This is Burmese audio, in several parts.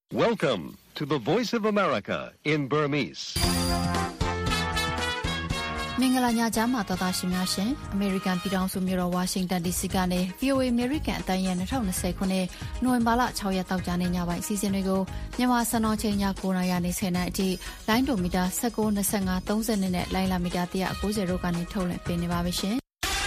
Welcome to the Voice of America in Burmese. မင်္ဂလာညချမ်းပါတော်သားရှင်များရှင် American ပြည်ထောင်စုမြို့တော် Washington DC ကနေ VOA American အတန်းရဲ့2020ခုနှစ်နိုဝင်ဘာလ6ရက်တောက်ကြနေ့ညပိုင်းအစီအစဉ်တွေကိုမြန်မာစံတော်ချိန်ည9:00နာရီနဲ့10:00နာရီအထိလိုင်းဒိုမီတာ19 25 30နဲ့လိုင်းလာမီတာ190တို့ကနေထုတ်လွှင့်ပေးနေပါပြီရှင်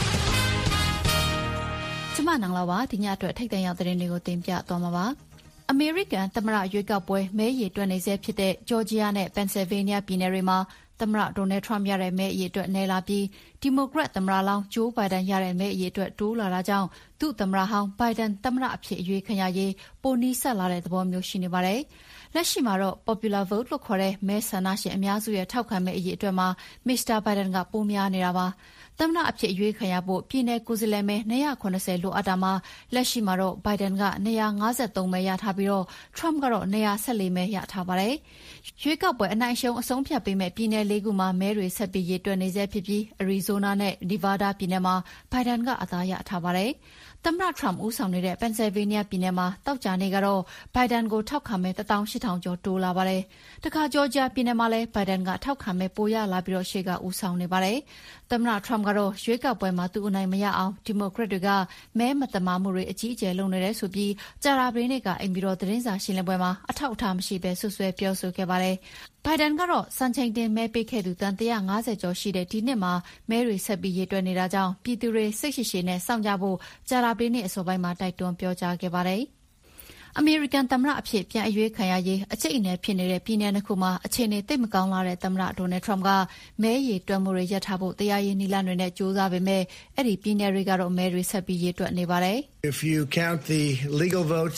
။ကျွန်မနန်းလာပါဒီညအတွက်ထိတ်တန့်ရောက်တဲ့သတင်းတွေကိုတင်ပြသွားမှာပါ။ အမေရိကန်သမ္မတရွေးကောက်ပွဲမဲရေတွက်နေဆဲဖြစ်တဲ့ဂျော်ဂျီယာနဲ့ပန်ဆယ်ဗေးနီးယားပြည်နယ်တွေမှာသမ္မတဒေါ်နယ်ထရမ့်ရတဲ့မဲအရေအတွက်နည်းလာပြီးဒီမိုကရက်သမ္မတလောင်းဂျိုးဘိုင်ဒန်ရတဲ့မဲအရေအတွက်တိုးလာတာကြောင့်သူ့သမ္မတဟောင်းဘိုင်ဒန်သမ္မတအဖြစ်အရွေးခံရရေးပိုနီးစပ်လာတဲ့သဘောမျိုးရှိနေပါတယ်။လက်ရှိမှာတော့ Popular Vote လို့ခေါ်တဲ့မဲဆန္ဒရှင်အများစုရဲ့ထောက်ခံမဲအရေအတွက်မှာမစ္စတာဘိုင်ဒန်ကပိုများနေတာပါ။သမ္မတအဖြစ်အရွေးခံရဖို့ပြည်내ကိုယ်စားလှယ်မဲ290လိုအပ်တာမှာလက်ရှိမှာတော့ဘိုင်ဒန်က253မဲရထားပြီးတော့ထရမ့်ကတော့214မဲရထားပါတယ်။ရွေးကောက်ပွဲအနိုင်ရှုံးအဆုံးဖြတ်ပေးမဲ့ပြည်내 ၄ခုမှာမဲတွေဆက်ပြီးရေတွက်နေဆဲဖြစ်ပြီးအရီဇိုနာနဲ့နီဗာဒါပြည်နယ်မှာဘိုင်ဒန်ကအသာရထားပါတယ်။သမ္မတထရမ့်ဦးဆောင်နေတဲ့ပန်ဆယ်ဗေးနီးယားပြည်နယ်မှာတောက်ကြနေကတော့ဘိုင်ဒန်ကိုထောက်ခံမဲ18000ကျော်တိုးလာပါတယ်။တခါဂျော်ဂျီယာပြည်နယ်မှာလည်းဘိုင်ဒန်ကထောက်ခံမဲပိုရလာပြီးတော့ရှေ့ကဦးဆောင်နေပါတယ်။သမ္မတထရမ့်ကတော့ရွေးကောက်ပွဲမှာသူ့အနိုင်မရအောင်ဒီမိုကရက်တွေကမဲမတမာမှုတွေအကြီးအကျယ်လုပ်နေတယ်ဆိုပြီးကြာတာပရင်းတွေကအိမ်ပြည်တော်သတင်းစာရှင်းလင်းပွဲမှာအထောက်အထားမရှိဘဲဆွဆွဲပြောဆိုခဲ့ပါတယ်။ဘိုင်ဒန်ကတော့စံချိန်တင်မဲပေးခဲ့သူတန်150ကျော်ရှိတဲ့ဒီနှစ်မှာမဲတွေဆက်ပြီးရေတွက်နေတာကြောင့်ပြည်သူတွေစိတ်ရှိရှိနဲ့စောင့်ကြဖို့ကြာတာပရင်းနဲ့အစောပိုင်းမှာတိုက်တွန်းပြောကြားခဲ့ပါတယ်။အမေရိကန်သမ္မတအဖြစ်ပြန်အရွေးခံရရေးအကျိတ်အနယ်ဖြစ်နေတဲ့ပြည်내နှစ်ခုမှာအခြေအနေသိပ်မကောင်းလာတဲ့သမ္မတဒေါ်နယ်ထရမ့်ကမဲရေတွက်မှုတွေရပ်ထားဖို့တရားရေးနည်းလမ်းတွေနဲ့ကြိုးစားပေမဲ့အဲ့ဒီပြည်내တွေကတော့မဲတွေဆက်ပြီးရေတွက်နေပါတယ်။ If you count the legal votes,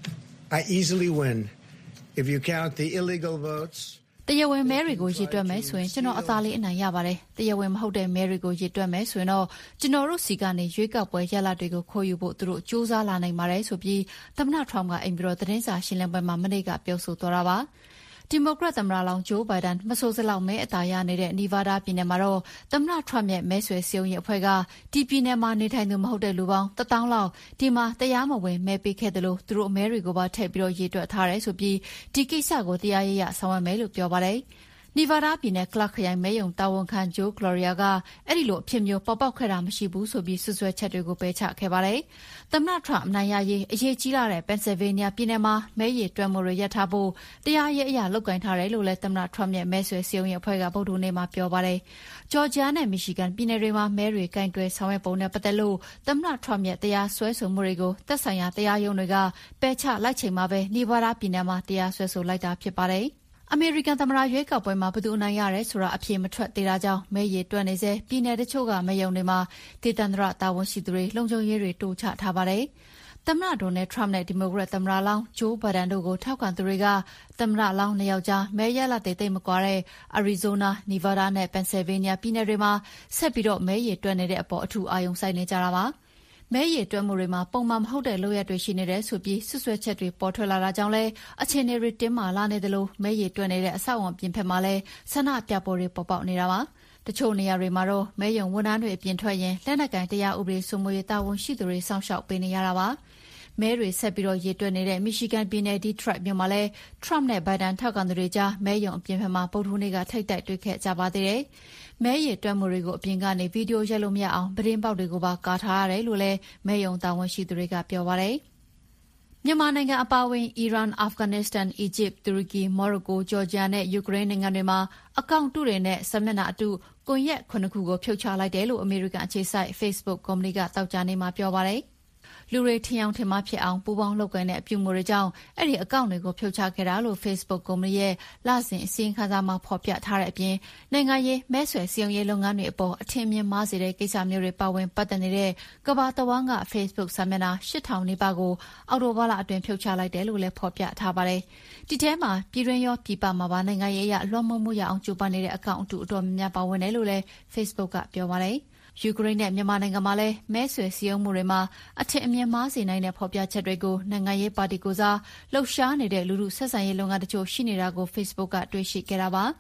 I easily win. If you count the illegal votes, တရားဝင်မဲတွေကိုရေတွက်မယ်ဆိုရင်ကျွန်တော်အသာလေးအနိုင်ရပါတယ်။တရားဝင်မဟုတ်တဲ့မဲတွေကိုရေတွက်မယ်ဆိုရင်တော့ကျွန်တော်တို့စီကနေရွေးကောက်ပွဲရလဒ်တွေကိုခိုးယူဖို့သူတို့စူးစမ်းလာနိုင်ပါတယ်ဆိုပြီးသမ္မတထရမ့်ကအိမ်ပြည်တော်သတင်းစာရှင်းလင်းပွဲမှာမနေ့ကပြောဆိုသွားတာပါ။ဒီမိုကရက်သမ္မတလောင်းဂျိုးဘိုင်ဒန်မဆိုးစလောက်မဲအသာရနေတဲ့နီဗာဒါပြည်နယ်မှာတော့သမ္မတထရမ့်ရဲ့မဲဆွယ်စည်းရုံးရေးအဖွဲ့ကဒီပြည်နယ်မှာနေထိုင်သူမဟုတ်တဲ့လူပေါင်း1000လောက်ဒီမှာတရားမဝင်မဲပေးခဲ့တယ်လို့သူတို့အမဲတွေကိုပါထည့်ပြီးတော့ရေတွက်ထားတယ်ဆိုပြီးဒီကိစ္စကိုတရားရေးရဆောင်ရွက်မယ်လို့ပြောပါတယ်။နီဗာဒါပြည်နယ်ကလပ်ခရိုင်မဲယုံတာဝန်ခံဂျိုးဂလော်ရီယာကအဲ့ဒီလိုအဖြစ်မျိုးပေါ်ပေါက်ခဲ့တာမရှိဘူးဆိုပြီးဆွဆွဲချက်တွေကိုပယ်ချခဲ့ပါတယ်။သမ္မတထရမ့်အနိုင်ရရေးအရေးကြီးလာတဲ့ပန်ဆယ်ဗေးနီးယားပြည်နယ်မှာမဲရေတွက်မှုတွေရပ်ထားဖို့တရားရေးအရာလုပ်ကိုင်ထားတယ်လို့လည်းသမ္မတထရမ့်ရဲ့မဲဆွယ်စည်းရုံးရေးအဖွဲ့ကဗုဒ္ဓနေ့မှာပြောပါတယ်။ဂျော်ဂျီယာနဲ့မီရှီဂန်ပြည်နယ်တွေမှာမဲတွေကင်တွယ်ဆောင်ရွက်ပုံနဲ့ပတ်သက်လို့သမ္မတထရမ့်ရဲ့တရားစွဲဆိုမှုတွေကိုသက်ဆိုင်ရာတရားရုံးတွေကပယ်ချလိုက်ချိန်မှာပဲနီဗာဒါပြည်နယ်မှာတရားစွဲဆိုလိုက်တာဖြစ်ပါတယ်။အမေရိကန်သမ္မတရွေးကောက်ပွဲမှာဘယ်သူအနိုင်ရတယ်ဆိုတာအဖြေမထွက်သေးတာကြောင့်မဲရေတွက်နေစေပြည်내တချို့ကမဲရုံတွေမှာဒေသန္တရတာဝန်ရှိသူတွေလုံခြုံရေးတွေတိုးချထားပါတယ်။သမ္မတဒေါ်နယ်ထရမ့်နဲ့ဒီမိုကရက်သမ္မတလောင်းဂျိုးဘိုင်ဒန်တို့ကိုထောက်ခံသူတွေကသမ္မတလောင်း2ယောက်ကြားမဲရလဒ်တွေသိပ်မကွာတဲ့အရီဇိုနာနီဗာဒါနဲ့ပန်ဆယ်ဗေးနီးယားပြည်နယ်တွေမှာဆက်ပြီးတော့မဲရေတွက်နေတဲ့အပေါ်အထူးအာရုံစိုက်နေကြတာပါ။မဲရေတွက်မှုတွေမှာပုံမှန်မဟုတ်တဲ့လုပ်ရက်တွေရှိနေတယ်ဆိုပြီးဆွဆွဲချက်တွေပေါ်ထွက်လာတာကြောင့်လဲအခြေအနေတွေတင်းမာလာနေတယ်လို့မဲရေတွက်နေတဲ့အဆောက်အအုံပြင်ဖက်မှာလဲဆန္ဒပြပွဲတွေပေါ်ပေါက်နေတာပါ။တချို့နေရာတွေမှာတော့မဲရုံဝန်ထမ်းတွေအပြင်ထွက်ရင်လက်နက်ကိုင်တရားဥပဒေစိုးမိုးရေးတာဝန်ရှိသူတွေစောင့်ရှောက်ပေးနေရတာပါ။မဲတွေဆက်ပြီးတော့ရေတွက်နေတဲ့မီရှီဂန်ပြည်နယ်ဒီထရက်မြို့မှာလဲထရမ့်နဲ့ဘိုင်ဒန်ထောက်ခံသူတွေကြားမဲရုံအပြင်ဖက်မှာဗုဒ္ဓဟူးနေ့ကထိပ်တိုက်တွေ့ခဲ့ကြပါသေးတယ်။မဲရေတွက်မှုတွေကိုအပြင်ကနေဗီဒီယိုရိုက်လို့မရအောင်ပတင်းပေါက်တွေကိုပါကာထားရတယ်လို့လည်းမဲရုံတာဝန်ရှိသူတွေကပြောပါတယ်။မြန်မာနိုင်ငံအပါအဝင်အီရန်၊အာဖဂန်နစ္စတန်၊အီဂျစ်၊တူရကီ၊မော်ရိုကို၊ဂျော်ဂျီယာနဲ့ယူကရိန်းနိုင်ငံတွေမှာအကောင့်တုတွေနဲ့စာမျက်နှာအတုကွန်ရက်9ခုကိုဖြုတ်ချလိုက်တယ်လို့အမေရိကန်အခြေစိုက် Facebook ကုမ္ပဏီကသောကြာနေ့မှာပြောပါတယ်။လူတွေထင်အောင်ထင်မှားဖြစ်အောင်ပူးပေါင်းလုပ်ကိုင်တဲ့အပြုအမူတွေကြောင့်အဲ့ဒီအကောင့်တွေကိုဖြုတ်ချခဲ့တာလို့ Facebook ကုမ္ပဏီရဲ့လစဉ်အစီရင်ခံစာမှာဖော်ပြထားတဲ့အပြင်နိုင်ငံရေးမဲဆွယ်စည်းရုံးရေးလုပ်ငန်းတွေအပေါ်အထင်မြင်မှားစေတဲ့ကိစ္စမျိုးတွေပါဝင်ပတ်သက်နေတဲ့ကမ္ဘာတဝန်းက Facebook စာမျက်နှာ8000နီးပါးကိုအောက်တိုဘာလအတွင်းဖြုတ်ချလိုက်တယ်လို့လည်းဖော်ပြထားပါတယ်။ဒီထဲမှာပြည်တွင်းရောပြည်ပမှာပါနိုင်ငံရေးအရလွှမ်းမိုးမှုရအောင်ကြိုးပမ်းနေတဲ့အကောင့်အတုအတော်များများပါဝင်တယ်လို့လည်း Facebook ကပြောပါတယ်။ယူကရိန်းနဲ့မြန်မာနိုင်ငံမှာလည်းမဲဆွယ်စည်းရုံးမှုတွေမှာအထင်အမြင်မှားစေနိုင်တဲ့ဖော်ပြချက်တွေကိုနိုင်ငံရေးပါတီကိုစားလှုပ်ရှားနေတဲ့လူထုဆက်ဆံရေးလုပ်ငန်းတချို့ရှိနေတာကို Facebook ကတွေ့ရှိခဲ့တာပါ။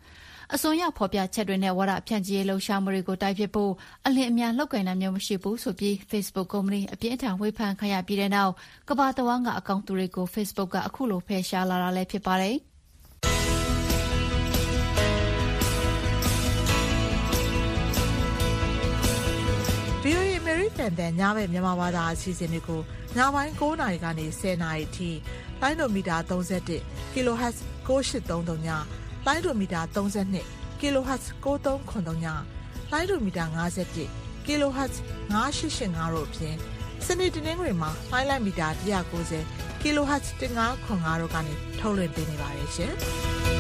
အစွန်းရောက်ဖော်ပြချက်တွေနဲ့ဝါဒဖြန့်ချီရေးလှုပ်ရှားမှုတွေကိုတိုက်ပစ်ဖို့အလင်းအမြန်လုပ်ကိုင်တာမျိုးမရှိဘူးဆိုပြီး Facebook ကုမ္ပဏီအပြင်းအထန်ဝေဖန်ခံရပြီးတဲ့နောက်ကမ္ဘာတဝန်းကအကောင့်တွေကို Facebook ကအခုလိုဖယ်ရှားလာတာလည်းဖြစ်ပါတယ်။ VOA အမေရိကန်တန်ညဘက်မြန်မာဘာသာအစီအစဉ်တွေကိုညပိုင်း9:00 နာရီကနေ10:00 နာရီအထိလိုင်းဒိုမီတာ31 kHz 9833ညလိုင်းဒိုမီတာ32 kHz 9393ညလိုင်းဒိုမီတာ51 kHz 9885တို့အပြင်စနေတနင်္ဂနွေမှာလိုင်းလိုက်မီတာ190 kHz 1505တို့ကနေထုတ်လွှင့်ပေးနေပါတယ်ရှင်။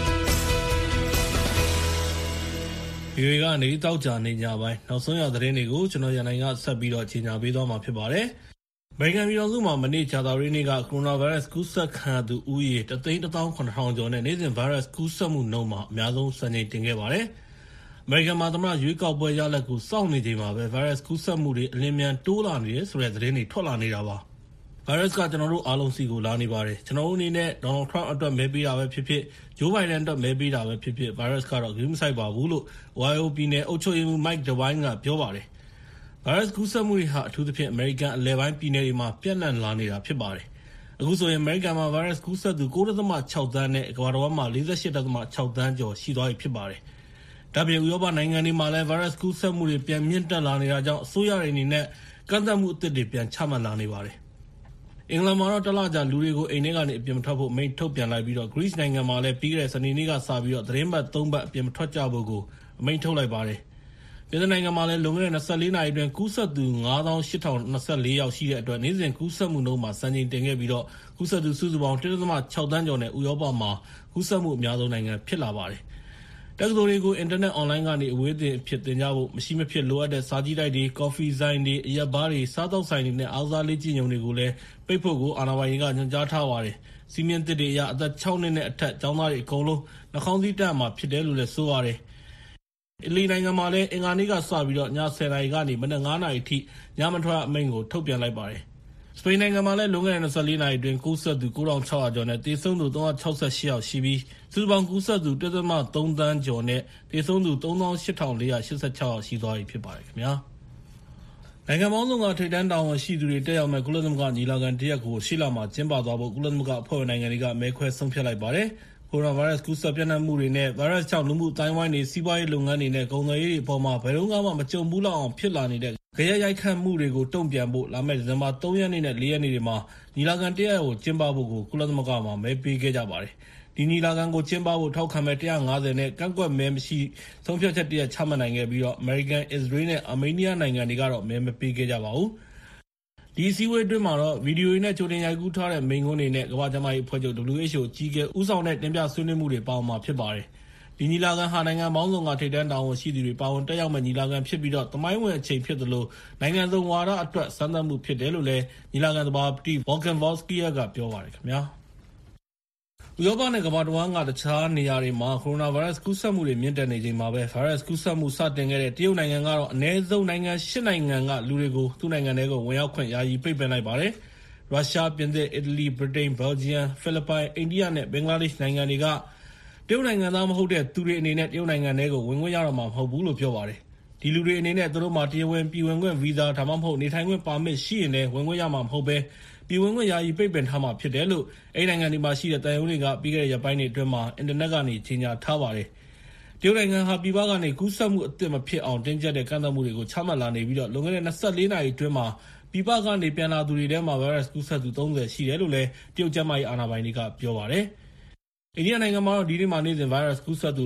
VOA ကနေတောက်ကြနေညပိုင်းနောက်ဆုံးရသတင်းတွေကိုကျွန်တော်ရန်နိုင်ကဆက်ပြီးတော့ကြီးညာပေးသွားမှာဖြစ်ပါတယ်။ အမေရိကန်ပြည်ထောင်စုမှာမနေ့ကြာသပတေးနေ့ကကိုရိုနာဗိုင်းရပ်စ်ကူးစက်ခံရသူဦးရေ 1,17,000 ကျော်နဲ့နေ့စဉ်ဗိုင်းရပ်စ်ကူးစက်မှုနှုန်းမှာအများဆုံးစံချိန်တင်ခဲ့ပါတယ်။ အမေရိကန်မှာသမ္မတရွေးကောက်ပွဲရလဒ်ကိုစောင့်နေချိန်မှာပဲဗိုင်းရပ်စ်ကူးစက်မှုတွေအလင်းမြန်တိုးလာနေတယ်ဆိုတဲ့သတင်းတွေထွက်လာနေတာပါ။ ဗိုင်းရပ်စ်ကကျွန်တော်တို့အားလုံးစီကိုလာနေပါတယ်။ကျွန်တော်တို့အနေနဲ့ Donald Trump အတွက်မဲပေးတာပဲဖြစ်ဖြစ်Joe Biden အတွက်မဲပေးတာပဲဖြစ်ဖြစ်ဗိုင်းရပ်စ်ကတော့ဂရုမစိုက်ပါဘူးလို့ Ohio ပြည်နယ်အုပ်ချုပ်ရေးမှူး Mike DeWine ကပြောပါတယ်။ဗိုင်းရပ်စ်ကူးစက်မှုတွေဟာအထူးသဖြင့်အမေရိကန်အလယ်ပိုင်းပြည်နယ်တွေမှာပြန့်နှံ့လာနေတာဖြစ်ပါတယ်။အခုဆိုရင်အမေရိကန်မှာဗိုင်းရပ်စ်ကူးစက်သူ 9.6 သန်းနဲ့ကမ္ဘာတစ်ဝန်းမှာ 48.6 သန်းကျော်ရှိသွားပြီဖြစ်ပါတယ်။ဒါ့အပြင်ဥရောပနိုင်ငံတွေမှာလည်းဗိုင်းရပ်စ်ကူးစက်မှုတွေပြန်မြင့်တက်လာနေတာကြောင့်အစိုးရတွေအနေနဲ့ကန့်သတ်မှုအသစ်တွေပြန်ချမှတ်လာနေပါတယ်။အင်္ဂလန်မှာတော့တလကြာလူတွေကိုအိမ်ထဲကနေအပြင်မထွက်ဖို့အမိန့်ထုတ်ပြန်လိုက်ပြီးတော့ Greece နိုင်ငံမှာလည်းပြီးခဲ့တဲ့စနေနေ့ကစပြီးတော့သတင်းပတ် 3 ပတ်အပြင်မထွက်ကြဖို့ကိုအမိန့်ထုတ်လိုက်ပါတယ်။ပြည်내နိုင်ငံမှာလည်းလွန်ခဲ့တဲ့24နာရီအတွင်းကူးစက်သူ 58,024 ယောက်ရှိတဲ့အတွက်နေ့စဉ်ကူးစက်မှုနှုန်းမှာစံချိန်တင်ခဲ့ပြီးတော့ကူးစက်သူစုစုပေါင်း 1.6 သန်းကျော်နဲ့ဥရောပမှာကူးစက်မှုအများဆုံးနိုင်ငံဖြစ်လာပါတယ်။တက္ကသိုလ်တွေကိုအင်တာနက်အွန်လိုင်းကနေအဝေးသင်အဖြစ်သင်ကြဖို့မရှိမဖြစ်လိုအပ်တဲ့စာကြည့်တိုက်တွေကော်ဖီဆိုင်တွေအရက်ဘားတွေစားသောက်ဆိုင်တွေနဲ့အားကစားလေ့ကျင့်ရုံတွေကိုလည်းပိတ်ဖို့ကိုအာဏာပိုင်တွေကညွှန်ကြားထားပါတယ်။စီမင်းသစ်တွေအရအသက် 6 နှစ်နဲ့အထက်ကျောင်းသားတွေအကုန်လုံးနှာခေါင်းစည်းတပ်မှာဖြစ်တယ်လို့လည်းဆိုပါတယ်။အီတလီနိုင်ငံမှာလည်းအင်္ဂါနေ့ကစပြီးတော့ည 10 နာရီကနေမနက် 9 နာရီထိညမထွက်အမိန့်ကိုထုတ်ပြန်လိုက်ပါတယ်။စပိန်နိုင်ငံမှာလည်းလွန်ခဲ့တဲ့24နာရီအတွင်းကူးစက်သူ 9,600 ကျော်နဲ့သေဆုံးသူ 368 ယောက်ရှိပြီးစုစုပေါင်းကူးစက်သူ 1.3 သန်းကျော်နဲ့သေဆုံးသူ 38,486 ယောက်ရှိသွားပြီဖြစ်ပါတယ်ခင်ဗျာ။နိုင်ငံပေါင်းစုံကထိပ်တန်းတာဝန်ရှိသူတွေတက်ရောက်မဲ့ကုလသမဂ္ဂညီလာခံတရက်ကိုရှေ့လမှာကျင်းပသွားဖို့ကုလသမဂ္ဂအဖွဲ့ဝင်နိုင်ငံတွေကမဲခွဲဆုံးဖြတ်လိုက်ပါတယ်။ကိုရိုနာဗိုင်းရပ်စ်ကူးစက်ပြန့်နှံ့မှုတွေနဲ့ဗိုင်းရပ်စ်ကြောင့်လူမှုအတိုင်းဝိုင်းတွေစီးပွားရေးလုပ်ငန်းတွေနဲ့ကုန်သွယ်ရေးတွေအပေါ်မှာဘယ်တော့မှမကြုံဘူးလောက်အောင်ဖြစ်လာနေတဲ့ဂယက်ရိုက်ခတ်မှုတွေကိုတုံ့ပြန်ဖို့လာမယ့်ဒီဇင်ဘာ 3 ရက်နေ့နဲ့ 4 ရက်နေ့တွေမှာညီလာခံတရက်ကိုကျင်းပဖို့ကိုကုလသမဂ္ဂမှာမဲပေးခဲ့ကြပါတယ်။ဒီညီလာခံကိုကျင်းပဖို့ထောက်ခံမဲ့150နဲ့ကန့်ကွက်မဲမရှိဆုံးဖြတ်ချက်တရက်ချမှတ်နိုင်ခဲ့ပြီးတော့ American, Israel နဲ့ Armenia နိုင်ငံတွေကတော့မဲမပေးခဲ့ကြပါဘူး။ဒီအစည်းအဝေးအတွင်းမှာတော့ဗီဒီယိုတွေနဲ့ကြိုတင်ရိုက်ကူးထားတဲ့မိန့်ခွန်းတွေနဲ့ကမ္ဘာ့ကျန်းမာရေးအဖွဲ့ချုပ် WHO အကြီးအကဲဦးဆောင်တဲ့တင်ပြဆွေးနွေးမှုတွေပါဝင်မှာဖြစ်ပါတယ်။ဒီညီလာခံဟာနိုင်ငံပေါင်းစုံကထိပ်တန်းတာဝန်ရှိသူတွေပါဝင်တက်ရောက်မဲ့ညီလာခံဖြစ်ပြီးတော့သမိုင်းဝင်အချိန်ဖြစ်သလိုနိုင်ငံစုံဝါဒအတွက်စမ်းသပ်မှုဖြစ်တယ်လို့လည်းညီလာခံသဘာပတိ Volkan Bozkır ကပြောပါတယ်ခင်ဗျာ။ဥရောပနဲ့ကမ္ဘာတစ်ဝန်းကတခြားနေရာတွေမှာကိုရိုနာဗိုင်းရပ်စ်ကူးစက်မှုတွေမြင့်တက်နေချိန်မှာပဲဗိုင်းရပ်စ်ကူးစက်မှုစတင်ခဲ့တဲ့တရုတ်နိုင်ငံကတော့အနည်းဆုံးနိုင်ငံ 8 နိုင်ငံကလူတွေကိုသူ့နိုင်ငံထဲကိုဝင်ရောက်ခွင့်ယာယီပိတ်ပင်လိုက်ပါတယ်။ရုရှား၊ပြင်သစ်၊အီတလီ၊ဗြိတိန်၊ဘယ်လ်ဂျီယံ၊ဖိလစ်ပိုင်၊အိန္ဒိယနဲ့ဘင်္ဂလားဒေ့ရှ်နိုင်ငံတွေကတရုတ်နိုင်ငံသားမဟုတ်တဲ့သူတွေအနေနဲ့တရုတ်နိုင်ငံထဲကိုဝင်ခွင့်ရတော့မှာမဟုတ်ဘူးလို့ပြောပါတယ်။ဒီလူတွေအနေနဲ့သူတို့မှာတရားဝင်ပြည်ဝင်ခွင့်ဗီဇာဒါမှမဟုတ်နေထိုင်ခွင့်ပါမစ်ရှိရင်လည်းဝင်ခွင့်ရမှာမဟုတ်ဘဲပြည်ဝင်ခွင့်ယာယီပိတ်ပင်ထားမှာဖြစ်တယ်လို့အဲဒီနိုင်ငံတွေမှာရှိတဲ့တန်ယုံတွေကပြီးခဲ့တဲ့ရက်ပိုင်းတွေအတွင်းမှာအင်တာနက်ကနေကြေညာထားပါတယ်။တရုတ်နိုင်ငံဟာပြည်ပကနေကူးစက်မှုအသစ်မဖြစ်အောင်တင်းကျပ်တဲ့ကန့်သတ်မှုတွေကိုချမှတ်လာနေပြီးတော့လွန်ခဲ့တဲ့24နာရီအတွင်းမှာပြည်ပကနေပြန်လာသူတွေထဲမှာဗိုင်းရပ်စ်ကူးစက်သူ30ရှိတယ်လို့လည်းတရုတ်ကျန်းမာရေးအာဏာပိုင်တွေကပြောပါတယ်။အိန္ဒိယနိုင်ငံမှာတော့ဒီနေ့မှာနေ့စဉ်ဗိုင်းရပ်စ်ကူးစက်သူ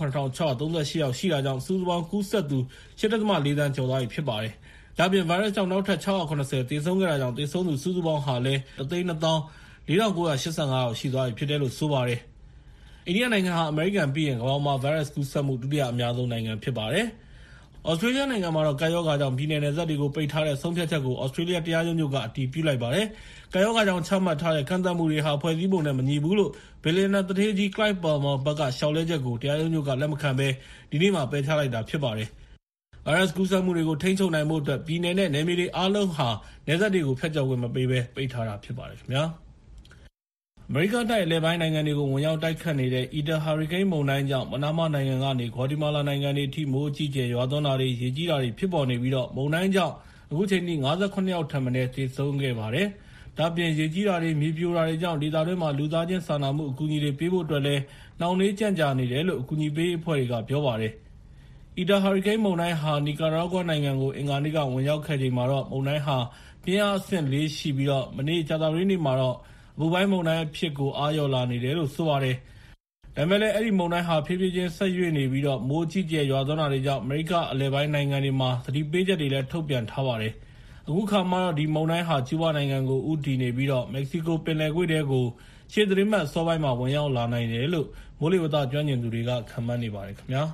48,638 ယောက်ရှိတာကြောင့်စုစုပေါင်းကူးစက်သူ 8.4 သန်းကျော်သွားပြီဖြစ်ပါတယ်။ဒါ့အပြင်ဗိုင်းရပ်စ်ကြောင့်နောက်ထပ်690သေဆုံးခဲ့တာကြောင့်သေဆုံးသူစုစုပေါင်းဟာလည်း 1,2၄,၉၈၅ ယောက်ရှိသွားပြီဖြစ်တယ်လို့ဆိုပါတယ်။အိန္ဒိယနိုင်ငံဟာအမေရိကန်ပြီးရင်ကမ္ဘာမှာဗိုင်းရပ်စ်ကူးစက်မှုဒုတိယအများဆုံးနိုင်ငံဖြစ်ပါတယ်။ဩစတြေးလျနိုင်ငံမှာတော့ကပ်ရောဂါကြောင့်ပြည်내နယ်စပ်တွေကိုပိတ်ထားတဲ့ဆုံးဖြတ်ချက်ကိုဩစတြေးလျတရားရုံးချုပ်ကအတည်ပြုလိုက်ပါတယ်။ကပ်ရောဂါကြောင့်ချမှတ်ထားတဲ့ကန့်သတ်မှုတွေဟာဖွဲ့စည်းပုံနဲ့မညီဘူးလို့ဘီလီယံနာသူဌေးကြီး Clive Palmer ဘက်ကရှောက်လဲချက်ကိုတရားရုံးချုပ်ကလက်မခံဘဲဒီနေ့မှာပယ်ချလိုက်တာဖြစ်ပါတယ်။ဗိုင်းရပ်စ်ကူးစက်မှုတွေကိုထိန်းချုပ်နိုင်ဖို့အတွက်ပြည်내နဲ့နယ်မြေတွေအားလုံးဟာနယ်စပ်တွေကိုဖျက်ချော်ခွင့်မပေးဘဲပိတ်ထားတာဖြစ်ပါတယ်ခင်ဗျာ။အမေရိကန်တိုက်အလဲပိုင်းနိုင်ငံတွေကိုဝင်ရောက်တိုက်ခတ်နေတဲ့ Eta ဟာရီကိန်းမုန်တိုင်းကြောင့်ပနားမားနိုင်ငံကနေဂွါတီမာလာနိုင်ငံတွေအထိမိုးအကြီးအကျယ်ရွာသွန်းတာတွေရေကြီးတာတွေဖြစ်ပေါ်နေပြီးတော့မုန်တိုင်းကြောင့်အခုချိန်ထိ58 ယောက်ထပ်မံသေဆုံးခဲ့ပါတယ်။ဒါ့အပြင်ရေကြီးတာတွေမြေပြိုတာတွေကြောင့်ဒေသတွင်းမှာလူသားချင်းစာနာမှုအကူအညီတွေပေးဖို့အတွက်လည်းနှောင့်နှေးကြန့်ကြာနေတယ်လို့အကူအညီပေးအဖွဲ့တွေကပြောပါတယ်။ Eta ဟာရီကိန်းမုန်တိုင်းဟာနီကာရာဂွာနိုင်ငံကိုအင်္ဂါနေ့ကဝင်ရောက်ခဲ့ချိန်မှာတော့မုန်တိုင်းဟာပြင်းအားအဆင့် 4 ရှိပြီးတော့မနေ့ကြာသပတေးနေ့မှာတော့အပူပိုင်းမုန်တိုင်းအဖြစ်ကိုအားလျော့လာနေတယ်လို့ဆိုပါတယ်။ဒါပေမဲ့လည်းအဲဒီမုန်တိုင်းဟာဖြည်းဖြည်းချင်းဆက်ရွေ့နေပြီးတော့မိုးကြီးကျယ်ရွာသွန်းတာတွေကြောင့်အမေရိကအလယ်ပိုင်းနိုင်ငံတွေမှာသတိပေးချက်တွေလည်းထုတ်ပြန်ထားပါတယ်။အခုခါမှတော့ဒီမုန်တိုင်းဟာကျူးဘားနိုင်ငံကိုဦးတည်နေပြီးတော့မက္ကဆီကိုပင်လယ်ကွေ့ထဲကိုရှေ့သီတင်းပတ်အစောပိုင်းမှာဝင်ရောက်လာနိုင်တယ်လို့မိုးလေဝသကျွမ်းကျင်သူတွေကခန့်မှန်းနေပါတယ်ခင်ဗျာ။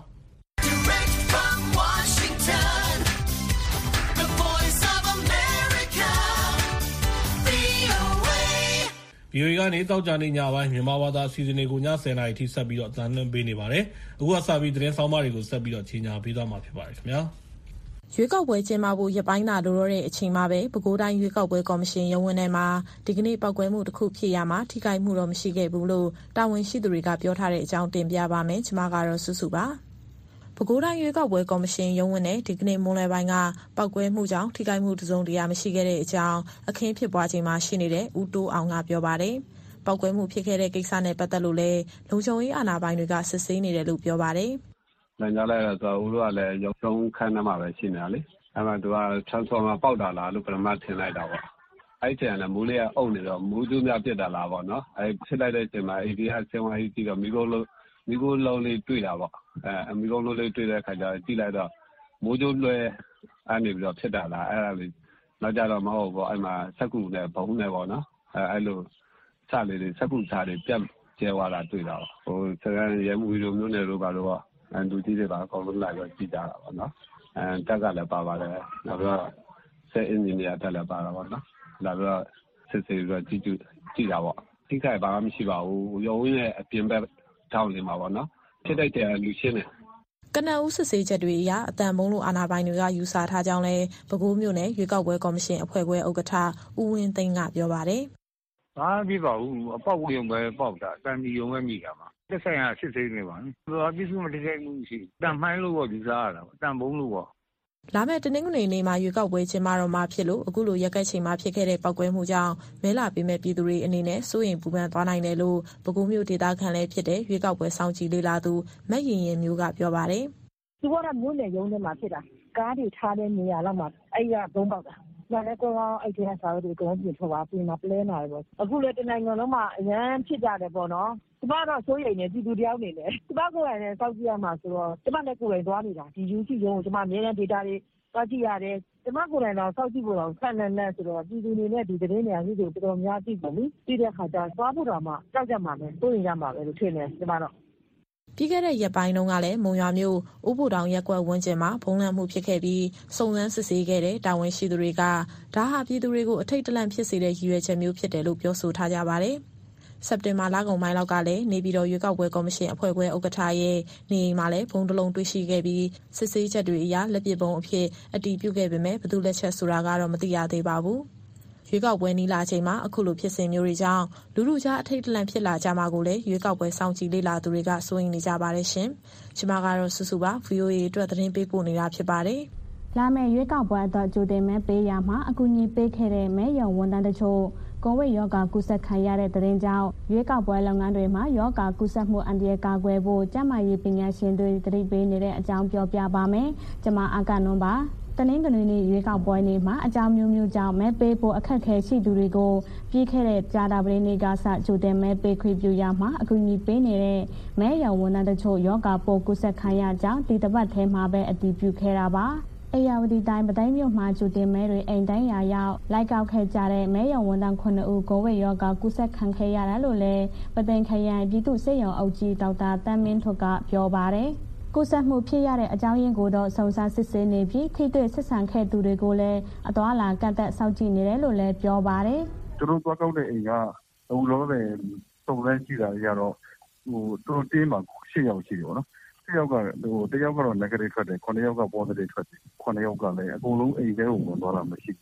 VOA ကနေတောက်ကြနေညပိုင်းမြန်မာဘာသာအစီအစဉ်တွေကိုည 10:00 နာရီထိဆက်ပြီးတော့အသံလွှင့်ပေးနေပါတယ်။အခုကစပြီးသတင်းဆောင်မတွေကိုဆက်ပြီးတော့ကြီးညာပေးသွားမှာဖြစ်ပါတယ်ခင်ဗျာ။ရွေးကောက်ပွဲကျင်းပဖို့ရပိုင်းသာလိုတော့တဲ့အချိန်မှာပဲပဲခူးတိုင်းရွေးကောက်ပွဲကော်မရှင်ရုံးဝင်ထဲမှာဒီကနေ့ပောက်ကွဲမှုတစ်ခုဖြစ်ရမှာထိခိုက်မှုတော့မရှိခဲ့ဘူးလို့တာဝန်ရှိသူတွေကပြောထားတဲ့အကြောင်းတင်ပြပါမယ်။ကျွန်မကတော့စုစုပါ။ပဲခူးတိုင်းရွေးကောက်ပွဲကော်မရှင်ရုံးဝင်နဲ့ဒီကနေ့မွန်းလွဲပိုင်းကပောက်ကွဲမှုကြောင့်ထိခိုက်မှုတစုံတရာမရှိခဲ့တဲ့အကြောင်းအခင်းဖြစ်ပွားချိန်မှာရှိနေတဲ့ဦးတိုးအောင်ကပြောပါတယ်။ပောက်ကွဲမှုဖြစ်ခဲ့တဲ့ကိစ္စနဲ့ပတ်သက်လို့လည်းလုံခြုံရေးအာဏာပိုင်တွေကစစ်ဆေးနေတယ်လို့ပြောပါတယ်။လမ်းကြားလိုက်တော့ဦးတို့ကလည်းရုံခန်းထဲမှာပဲရှိနေတာလေ။အဲ့မှာသူက transformer ပေါက်တာလားလို့ပထမထင်လိုက်တာပေါ့။အဲ့ချိန်ကလည်းမိုးလေးကအုပ်နေတော့မိုးကျိုးများပြစ်တာလားပေါ့နော်။အဲ့ဖြစ်လိုက်တဲ့အချိန်မှာ ADR ဆင်းဝါးကြီးကြည့်တော့မိခိုးလုံးလေးတွေ့တာပေါ့။မိခိုးလုံးလေးတွေ့တဲ့အခါကျတော့ကြည့်လိုက်တော့မိုးကျိုးလွှဲအဲ့နေပြီးတော့ဖြစ်တာလားအဲ့ဒါလေးနောက်ကြတော့မဟုတ်ဘူးပေါ့အဲ့မှာစက်ကူနဲ့ဘုံနဲ့ပေါ့နော်။အဲ့လိုစလေးတွေစက်ကူစားတွေပြတ်ကျဲသွားတာတွေ့တာပေါ့ဟိုစကန်ရဲမှုတို့မျိုးနယ်တို့ကတော့လူကြီးတွေပါအကုန်လုံးလာပြီးကြည့်ကြတာပေါ့နော်တက်ကလည်းပါပါတယ်နောက်ပြီးတော့ဆက်အင်ဂျင်နီယာတက်လည်းပါတာပေါ့နော်လာပြီးတော့စစ်ဆေးပြီးတော့ကြည့်တာပေါ့ထိခိုက်ပါမှမရှိပါဘူးရုံးရဲ့အပြင်ဘက်ထောင်းနေမှာပေါ့နော်ဖြစ်တဲ့လူရှင်းတယ်ကနဦးစစ်ဆေးချက်တွေအရအတန်မုံလို့အာဏာပိုင်တွေကယူဆထားကြောင်းလဲပဲခူးမြို့နယ်ရွေးကောက်ပွဲကော်မရှင်အဖွဲ့ခွဲဥက္ကဋ္ဌဦးဝင်းသိန်းကပြောပါတယ်ဘာမှမဖြစ်ပါဘူးအပေါက်ရုံပဲပေါက်တာတန်ဒီရုံပဲမိတာပါတက်ဆိုင်ရာစစ်ဆေးနေပါဘူးဘာပြစ်စုမတိကျမှုရှိတန်မိုင်းလို့ပေါ့ယူဆရတာတန်ဘုံလို့ပေါ့လာမယ့်တနင်္ဂနွေနေ့မှာရွေးကောက်ပွဲကျင်းပတော့မှာဖြစ်လို့အခုလိုရက်ကွက်ချိန်မှာဖြစ်ခဲ့တဲ့ပောက်ကွဲမှုကြောင့်မဲလာပေးမဲ့ပြည်သူတွေအနေနဲ့စိုးရိမ်ပူပန်သွားနိုင်တယ်လို့ပဲခူးမြို့ဒေသခံလည်းဖြစ်တဲ့ရွေးကောက်ပွဲစောင့်ကြည့်လေ့လာသူမက်ရင်ရင်မျိုးကပြောပါတယ်သူကတော့မြို့နယ်ရုံးထဲမှာဖြစ်တာကားတွေထားတဲ့နေရာလောက်မှာအဲ့ရဘုံပေါက်တာလာတဲ့ကောအဲ့ဒီဟာတွေအကုန်ပြင်ထုတ်ပါပြင်မှာပလဲနာတယ်ပေါ့အခုလည်းတနိုင်ငံလုံးမှာအရန်ဖြစ်ကြတယ်ပေါ့နော်ကျမတော့စိုးရိမ်နေပြည်သူတယောက်နေတယ်ကျမကိုယ်တိုင်လည်းစောင့်ကြည့်ရမှာဆိုတော့ကျမလည်းကိုယ်တိုင်သွားနေတာဒီ UC ရုံးကိုကျမအများနဲ့ data တွေသွားကြည့်ရတယ်ကျမကိုယ်တိုင်တော့စောင့်ကြည့်ဖို့တော့ဆန်နေဆိုတော့ပြည်သူတွေနဲ့ဒီသတင်းတွေအကြီးတွေတော်တော်များကြည့်ပါလိမ့်ပြီးတဲ့ခါကျသွားဖို့တော့မှကြောက်ကြမှာပဲစိုးရိမ်ကြမှာပဲလို့ထင်တယ်ကျမတော့ပြီးခဲ့တဲ့ရက်ပိုင်းတုန်းကလည်းမုံရွာမြို့ဥပ္ပူတောင်ရက်ကွက်ဝန်းကျင်မှာဖုံးလန့်မှုဖြစ်ခဲ့ပြီးစုံစမ်းစစ်ဆေးခဲ့တဲ့တာဝန်ရှိသူတွေကဒါဟာပြည်သူတွေကိုအထိတ်တလန့်ဖြစ်စေတဲ့ရည်ရွယ်ချက်မျိုးဖြစ်တယ်လို့ပြောဆိုထားကြပါတယ်။စက်တင်ဘာလကုန်ပိုင်းလောက်ကလည်းနေပြည်တော်ရွေးကောက်ပွဲကော်မရှင်အဖွဲ့ခွဲဥက္ကဋ္ဌရဲ့နေအိမ်မှာလည်းဘုံတလုံးတွေ့ရှိခဲ့ပြီးစစ်ဆေးချက်တွေအရလက်ပစ်ဗုံးအဖြစ်အတည်ပြုခဲ့ပေမဲ့ဘယ်သူလက်ချက်ဆိုတာကတော့မသိရသေးပါဘူး။ရွေးကောက်ပွဲနီးလာချိန်မှာအခုလိုဖြစ်စဉ်မျိုးတွေကြောင့်လူထုကြားအထိတ်တလန့်ဖြစ်လာကြမှာကိုလည်းရွေးကောက်ပွဲစောင့်ကြည့်လေ့လာသူတွေကစိုးရိမ်နေကြပါတယ်ရှင်။ကျွန်မကတော့စုစုပါ VOA အတွက်သတင်းပေးပို့နေတာဖြစ်ပါတယ်။လာမယ့်ရွေးကောက်ပွဲအတွက်ကြိုတင်မဲပေးရမှာအကူအညီပေးခဲ့တဲ့မဲရုံဝန်ထမ်းတချို့ကိုဗစ်ရောဂါကူးစက်ခံရတဲ့သတင်းကြောင့်ရွေးကောက်ပွဲလုပ်ငန်းတွေမှာရောဂါကူးစက်မှုအန္တရာယ်ကာကွယ်ဖို့ကျန်းမာရေးပညာရှင်တွေသတိပေးနေတဲ့အကြောင်းပြောပြပါမယ်။ကျွန်မအာကနွန်ပါတနင်္ဂနွေနေ့ရွေးကောက်ပွဲနေ့မှာအကြောင်းမျိုးမျိုးကြောင့်မဲပေးဖို့အခက်အခဲရှိသူတွေကိုပြီးခဲ့တဲ့ကြာသပတေးနေ့ကစကြိုတင်မဲပေးခွင့်ပြုရမှာအကူအညီပေးနေတဲ့မဲရုံဝန်ထမ်းတချို့ယောဂါပိုးကူးစက်ခံရကြောင်းဒီတစ်ပတ်ထဲမှာပဲအတည်ပြုခဲ့တာပါ။အေရဝတီတိုင်းပသိမ်မြို့မှာကြိုတင်မဲတွေအိမ်တိုင်းရာရောက်လိုက်ကောက်ခဲ့ကြတဲ့မဲရုံဝန်ထမ်း9ဦးကိုဗစ်ရောဂါကူးစက်ခံခဲ့ရတာလို့လည်းပသိမ်ခရိုင်ပြည်သူ့စေယုံအုပ်ကြီးဒေါက်တာတန်းမင်းထွတ်ကပြောပါတယ်။ကူးစက်မှုဖြစ်ရတဲ့အကြောင်းရင်းကိုတော့စုံစမ်းစစ်ဆေးနေပြီးထိတွေ့ဆက်ဆံခဲ့သူတွေကိုလည်းအသွားအလာကန့်သက်စောင့်ကြည့်နေတယ်လို့လည်းပြောပါတယ်။သူတို့သွားကောက်တဲ့အိမ်ကအခုလောဆယ်စုံစမ်းကြည့်တာကြတော့သူတို့တင်းမှာ10ယောက်ရှိတယ်ပေါ့နော်။10ယောက်ကတယောက်ကတော့ negative ထွက်တယ်9ယောက်က positive ထွက်တယ်9ယောက်ကလည်းအကုန်လုံးအိမ်ထဲကိုဝင်သွားတာမရှိဘူး။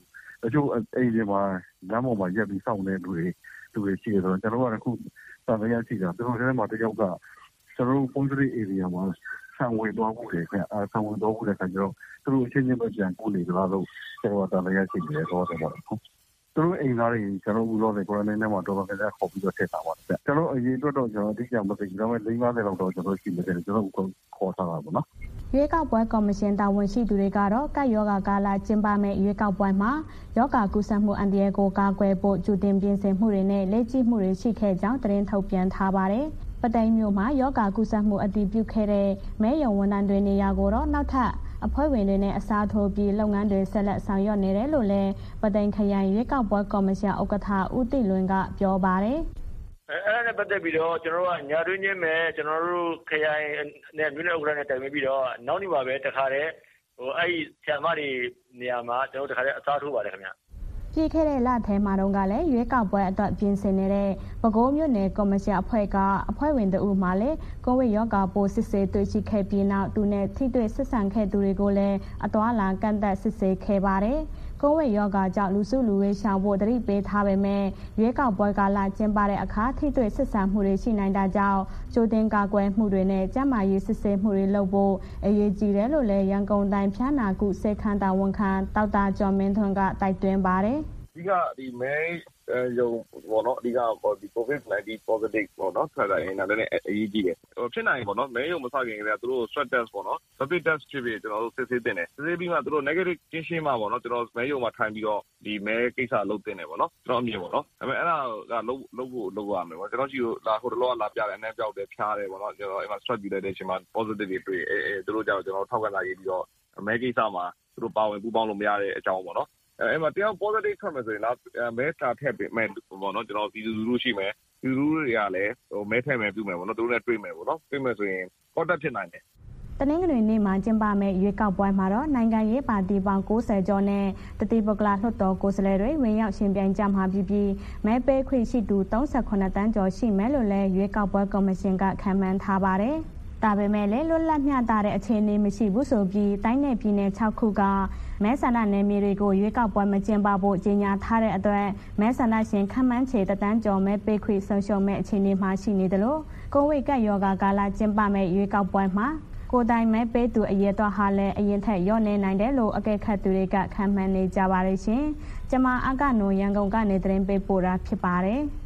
ချို့အိမ်တွေမှာလမ်းပေါ်မှာရက်ပြီးစောင့်နေလူတွေရှိတယ်ဆိုတော့ကျွန်တော်ကအခုတန်တရားရှိတာသူတို့ထဲမှာတယောက်ကကျွန်တော်တို့ Pondicherry area မှာဆံဝင်သွားမှုတွေခင်ဆံဝင်သွားမှုတွေခင်ကျွန်တော်သူတို့အချင်းချင်းပဲကြံကူနေကြလို့ကျွန်တော်တန်တရားရှိတယ်တော့ဆိုတော့သူတို့အိမ်သားတွေကျွန်တော်ဦးလို့လေ quarantine ထဲမှာတော့လည်းခေါ်ပြီးတော့ထည့်တာပါဗျကျွန်တော်အရင်အတွက်တော့ကျွန်တော်အတိအကျမသိဘူးဒါပေမဲ့50လောက်တော့ကျွန်တော်ရှိနေတယ်ကျွန်တော်ခေါ်ထားတာပေါ့နော်ရွေးကောက်ပွဲကော်မရှင်တာဝန်ရှိသူတွေကတော့ကပ်ရောဂါကာလကျင်းပမဲ့ရွေးကောက်ပွဲမှာရောဂါကူးစက်မှုအန္တရာယ်ကိုကာကွယ်ဖို့ကြိုတင်ပြင်ဆင်မှုတွေနဲ့လေ့ကျင့်မှုတွေရှိခဲ့ကြောင်းသတင်းထုတ်ပြန်ထားပါတယ်။ပသိမ်မြို့မှာရောဂါကူးစက်မှုအတည်ပြုခဲ့တဲ့မဲရုံဝန်ထမ်းတွေနေရာကိုတော့နောက်ထပ်အဖွဲ့ဝင်တွေနဲ့အစားထိုးပြီးလုပ်ငန်းတွေဆက်လက်ဆောင်ရွက်နေတယ်လို့လည်းပသိမ်ခရိုင်ရွေးကောက်ပွဲကော်မရှင်ဥက္ကဋ္ဌဦးတိလွင်ကပြောပါတယ်။အဲ့ဒါနဲ့ပတ်သက်ပြီးတော့ကျွန်တော်တို့ကညာတွင်းချင်းမဲ့ကျွန်တော်တို့ခရိုင်နဲ့မြို့နယ်ဥက္ကဋ္ဌနဲ့တိုင်ပင်ပြီးတော့နောက်နေ့ပါပဲတခါတည်းအဲ့ဒီဆရာမတွေနေရာမှာကျွန်တော်တို့တခါတည်းအစားထိုးပါတယ်ခင်ဗျာပြည်ခဲ့တဲ့လထဲမှာတော့ကလည်းရွေးကောက်ပွဲအတွက်ပြင်ဆင်နေတဲ့ပဲခူးမြို့နယ်ကော်မရှင်အဖွဲ့ကအဖွဲ့ဝင်တဦးမှလည်းကိုဗစ်ရောဂါပိုးစစ်ဆေးတွေ့ရှိခဲ့ပြီးနောက်သူနဲ့ထိတွေ့ဆက်ဆံခဲ့သူတွေကိုလည်းအသွားလာကန့်သက်စစ်ဆေးခဲ့ပါတယ်။ကိုဗစ်ရောဂါကြောင့်လူစုလူဝေးရှောင်ဖို့တတိပေးထားပေမဲ့ရွေးကောက်ပွဲကာလကျင်းပတဲ့အခါထိတွေ့ဆက်ဆံမှုတွေရှိနိုင်တာကြောင့်ကြိုတင်ကာကွယ်မှုတွေနဲ့ကျန်းမာရေးစစ်ဆေးမှုတွေလုပ်ဖို့အရေးကြီးတယ်လို့လည်းရန်ကုန်တိုင်းဖျားနာကုစေခန်းတာဝန်ခံဒေါက်တာကျော်မင်းထွန်းကတိုက်တွန်းပါတယ်အဓိကဒီမဲရုံပေါ့နော်အဓိကဒီ COVID-19 positive ပေါ့နော်ထွက်လာရင်လည်းအရေးကြီးတယ်ဖြစ်နိုင်ပေါ့နော်မဲရုံမစခင်ကတည်းကသူတို့ swab test ပေါ့နော် rapid test ဖြစ်ပြီးကျွန်တော်တို့စစ်ဆေးတင်တယ်စစ်ဆေးပြီးမှသူတို့ negative ကင်းရှင်းမှပေါ့နော်ကျွန်တော်မဲရုံမှာထိုင်ပြီးတော့ဒီမဲကိစ္စလုပ်တင်တယ်ပေါ့နော်ကျွန်တော်အမြင်ပေါ့နော်ဒါပေမဲ့အဲ့ဒါကလုပ်ရမယ်ပေါ့ကျွန်တော်ရှိလို့ဟိုတလောကလာပြတယ်အနှံ့ပြောက်တယ်ဖျားတယ်ပေါ့နော်ကျွန်တော်အဲ့မှာ swab ယူလိုက်တဲ့အချိန်မှာ positive တွေတွေ့သူတို့ကြောင့်ကျွန်တော်ထောက်ကလာရေးပြီးတော့မဲကိစ္စမှာသူတို့ပါဝင်ပူးပေါင်းလို့မရတဲ့အကြောင်းပေါ့နော်အဲ့မှာတယောက် positive ထွက်မယ်ဆိုရင်တော့မဲတာထည့်ပေးမယ်ပေါ့နော်ကျွန်တော်ပြည်သူလူရှိမယ်ပြည်သူလူတွေကလည်းမဲထည့်မယ်ပြုမယ်ပေါ့နော်သူတို့နဲ့တွေ့မယ်ပေါ့နော်တွေ့မယ်ဆိုရင် contact ဖြစ်နိုင်တယ်တနင်္ဂနွေနေ့မှာကျင်းပမဲ့ရွေးကောက်ပွဲမှာတော့နိုင်ငံရေးပါတီပေါင်း90ကျော်နဲ့တတိပကလလွှတ်တော်ကိုယ်စားလှယ်တွေဝင်ရောက်ရှင်ပြိုင်ကြမှာပြီးမဲပေးခွင့်ရှိသူ38တန်းကျော်ရှိမယ်လို့လည်းရွေးကောက်ပွဲကော်မရှင်ကခန့်မှန်းထားပါတယ်။ဒါပေမဲ့လည်းလွတ်လပ်မျှတတဲ့အခြေအနေမရှိဘူးဆိုပြီးတိုင်းနယ်ပြည်နယ်6ခုကမဲဆန္ဒနယ်မြေတွေကိုရွေးကောက်ပွဲမကျင်းပဖို့ကြေညာထားတဲ့အတွက်မဲဆန္ဒရှင်ခန့်မှန်းခြေတန်းကျော်မဲပေးခွင့်ဆုံးရှုံးမဲ့အခြေအနေမှာရှိနေတယ်လို့ကိုဗစ်ကပ်ရောဂါကာလကျင်းပမဲ့ရွေးကောက်ပွဲမှာကိုယ်တိုင်မဲပေးသူအရေးတော်ဟာလည်းအရင်ထက်လျော့နေနိုင်တယ်လို့အကဲခတ်သူတွေကခန့်မှန်းနေကြပါရရှင်။ကျွန်မအကနုံရန်ကုန်ကနေသတင်းပေးပို့တာဖြစ်ပါတယ်။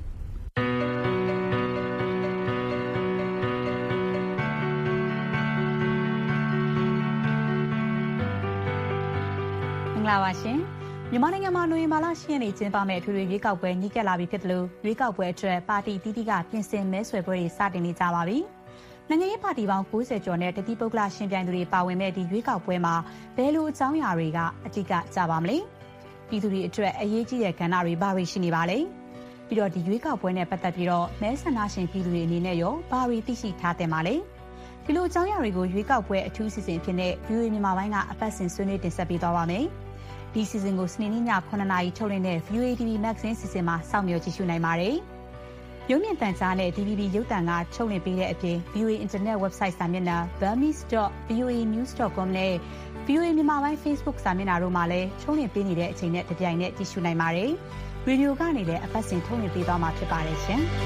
လာပါရှင်မြန်မာနိုင်ငံမှာနိုဝင်ဘာလ10ရက်နေ့ကျင်းပမယ့်အထွေထွေရွေးကောက်ပွဲနှီးကပ်လာပြီဖြစ်တယ်လို့ရွေးကောက်ပွဲအတွက်ပါတီတီးတီးကပြင်ဆင်မဲဆွယ်ပွဲတွေစတင်နေကြပါပြီ။နိုင်ငံရေးပါတီပေါင်း90ကျော်နဲ့တတိပုဂ္ဂလရှင်ပြိုင်သူတွေပါဝင်မဲ့ဒီရွေးကောက်ပွဲမှာဘယ်လိုအကြောင်းအရာတွေကအဓိကကြပါမလဲ။ပြည်သူတွေအတွက်အရေးကြီးတဲ့ကဏ္ဍတွေဘာတွေရှိနေပါလဲ။ပြီးတော့ဒီရွေးကောက်ပွဲနဲ့ပတ်သက်ပြီးတော့မဲဆန္ဒရှင်ပြည်သူတွေအနေနဲ့ရောဘာတွေသိရှိထားတင်ပါလဲ။ဒီလိုအကြောင်းအရာတွေကိုရွေးကောက်ပွဲအထူးစီစဉ်ဖြစ်တဲ့ VOA မြန်မာပိုင်းကအပတ်စဉ်ဆွေးနွေးတင်ဆက်ပေးသွားပါမယ်။ဒီစီစဉ်ကိုစနေနေ့ည9:00နာရီထုတ်လွှင့်တဲ့ VOA TV Magazine စီစဉ်မှာစောင့်မျှော်ကြည့်ရှုနိုင်ပါတယ်။ရုပ်မြင်သံကြားနဲ့ DVB ရုပ်သံကထုတ်လွှင့်ပေးတဲ့အပြင် VOA Internet Website စာမျက်နှာ burmese.voanews.com နဲ့ VOA မြန်မာပိုင်း Facebook စာမျက်နှာတို့မှာလည်းထုတ်လွှင့်ပေးနေတဲ့အချိန်နဲ့တပြိုင်နက်ကြည့်ရှုနိုင်ပါတယ်။ရေဒီယိုကနေလည်းအပတ်စဉ်ထုတ်လွှင့်ပေးသွားမှာဖြစ်ပါတယ်ရှင်။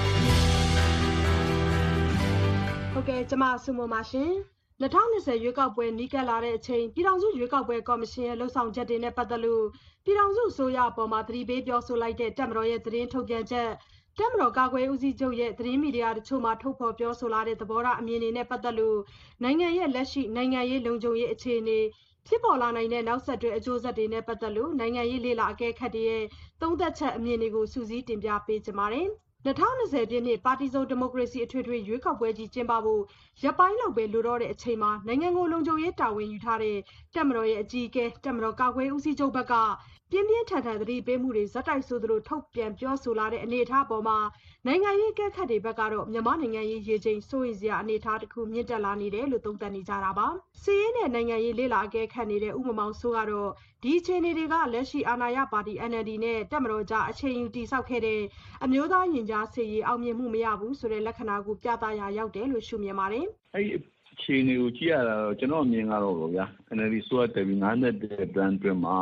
ဟုတ်ကဲ့ကျွန်မဆုမပါရှင်။2020ရွေးကောက်ပွဲနီးကပ်လာတဲ့အချိန်ပြည်ထောင်စုရွေးကောက်ပွဲကော်မရှင်ရဲ့လှုပ်ဆောင်ချက်တွေနဲ့ပတ်သက်လို့ပြည်ထောင်စုအစိုးရအပေါ်မှာသတိပေးပြောဆိုလိုက်တဲ့တပ်မတော်ရဲ့သတင်းထုတ်ပြန်ချက်တပ်မတော်ကာကွယ်ဦးစီးချုပ်ရဲ့သတင်းမီဒီယာတချို့မှာထုတ်ဖော်ပြောဆိုလာတဲ့သဘောထားအမြင်တွေနဲ့ပတ်သက်လို့နိုင်ငံရဲ့လက်ရှိနိုင်ငံရေးလုံခြုံရေးအခြေအနေဖြစ်ပေါ်လာနိုင်တဲ့နောက်ဆက်တွဲအကျိုးဆက်တွေနဲ့ပတ်သက်လို့နိုင်ငံရေးလေ့လာအကဲခတ်တွေရဲ့သုံးသပ်ချက်အမြင်တွေကိုစုစည်းတင်ပြပေးကြပါမယ်2020ပြည့်နှစ်ပါတီစုံဒီမိုကရေစီအထွေထွေရွေးကောက်ပွဲကြီးကျင်းပဖို့ရပ်ပိုင်းလောက်ပဲလိုတော့တဲ့အချိန်မှာနိုင်ငံကိုလုံခြုံရေးတာဝန်ယူထားတဲ့တပ်မတော်ရဲ့အကြီးအကဲတပ်မတော်ကာကွယ်ဦးစီးချုပ်ဘက်ကပြင်းပြင်းထန်ထန်သတိပေးမှုတွေဇက်တိုက်ဆိုသလိုထုတ်ပြန်ပြောဆိုလာတဲ့အနေအထားပေါ်မှာနိုင်ငံရေးအကဲခတ်တွေဘက်ကတော့မြန်မာနိုင်ငံရေးရေချိန်စိုးရိမ်စရာအနေအထားတစ်ခုမြင့်တက်လာနေတယ်လို့သုံးသပ်နေကြတာပါစီးရဲနဲ့နိုင်ငံရေးလေ့လာအကဲခတ်နေတဲ့ဥမမောင်စိုးကတော့ဒီအခြေအနေတွေကလက်ရှိအာဏာရပါတီ NLD နဲ့တပ်မတော်ကြားအချိန်ယူတည်ဆောက်ခဲ့တဲ့အမျိုးသားရင်ကြားစေရေးအောင်မြင်မှုမရဘူးဆိုတဲ့လက္ခဏာကိုပြသရာရောက်တယ်လို့ရှုမြင်ပါတယ်အဲ့အခြေအနေကိုကြည့်ရတာတော့ကျွန်တော်အမြင်ကတော့ဗျာ NLD ဆိုတဲ့ပြီး90တဲ့ plan တွင်မှာ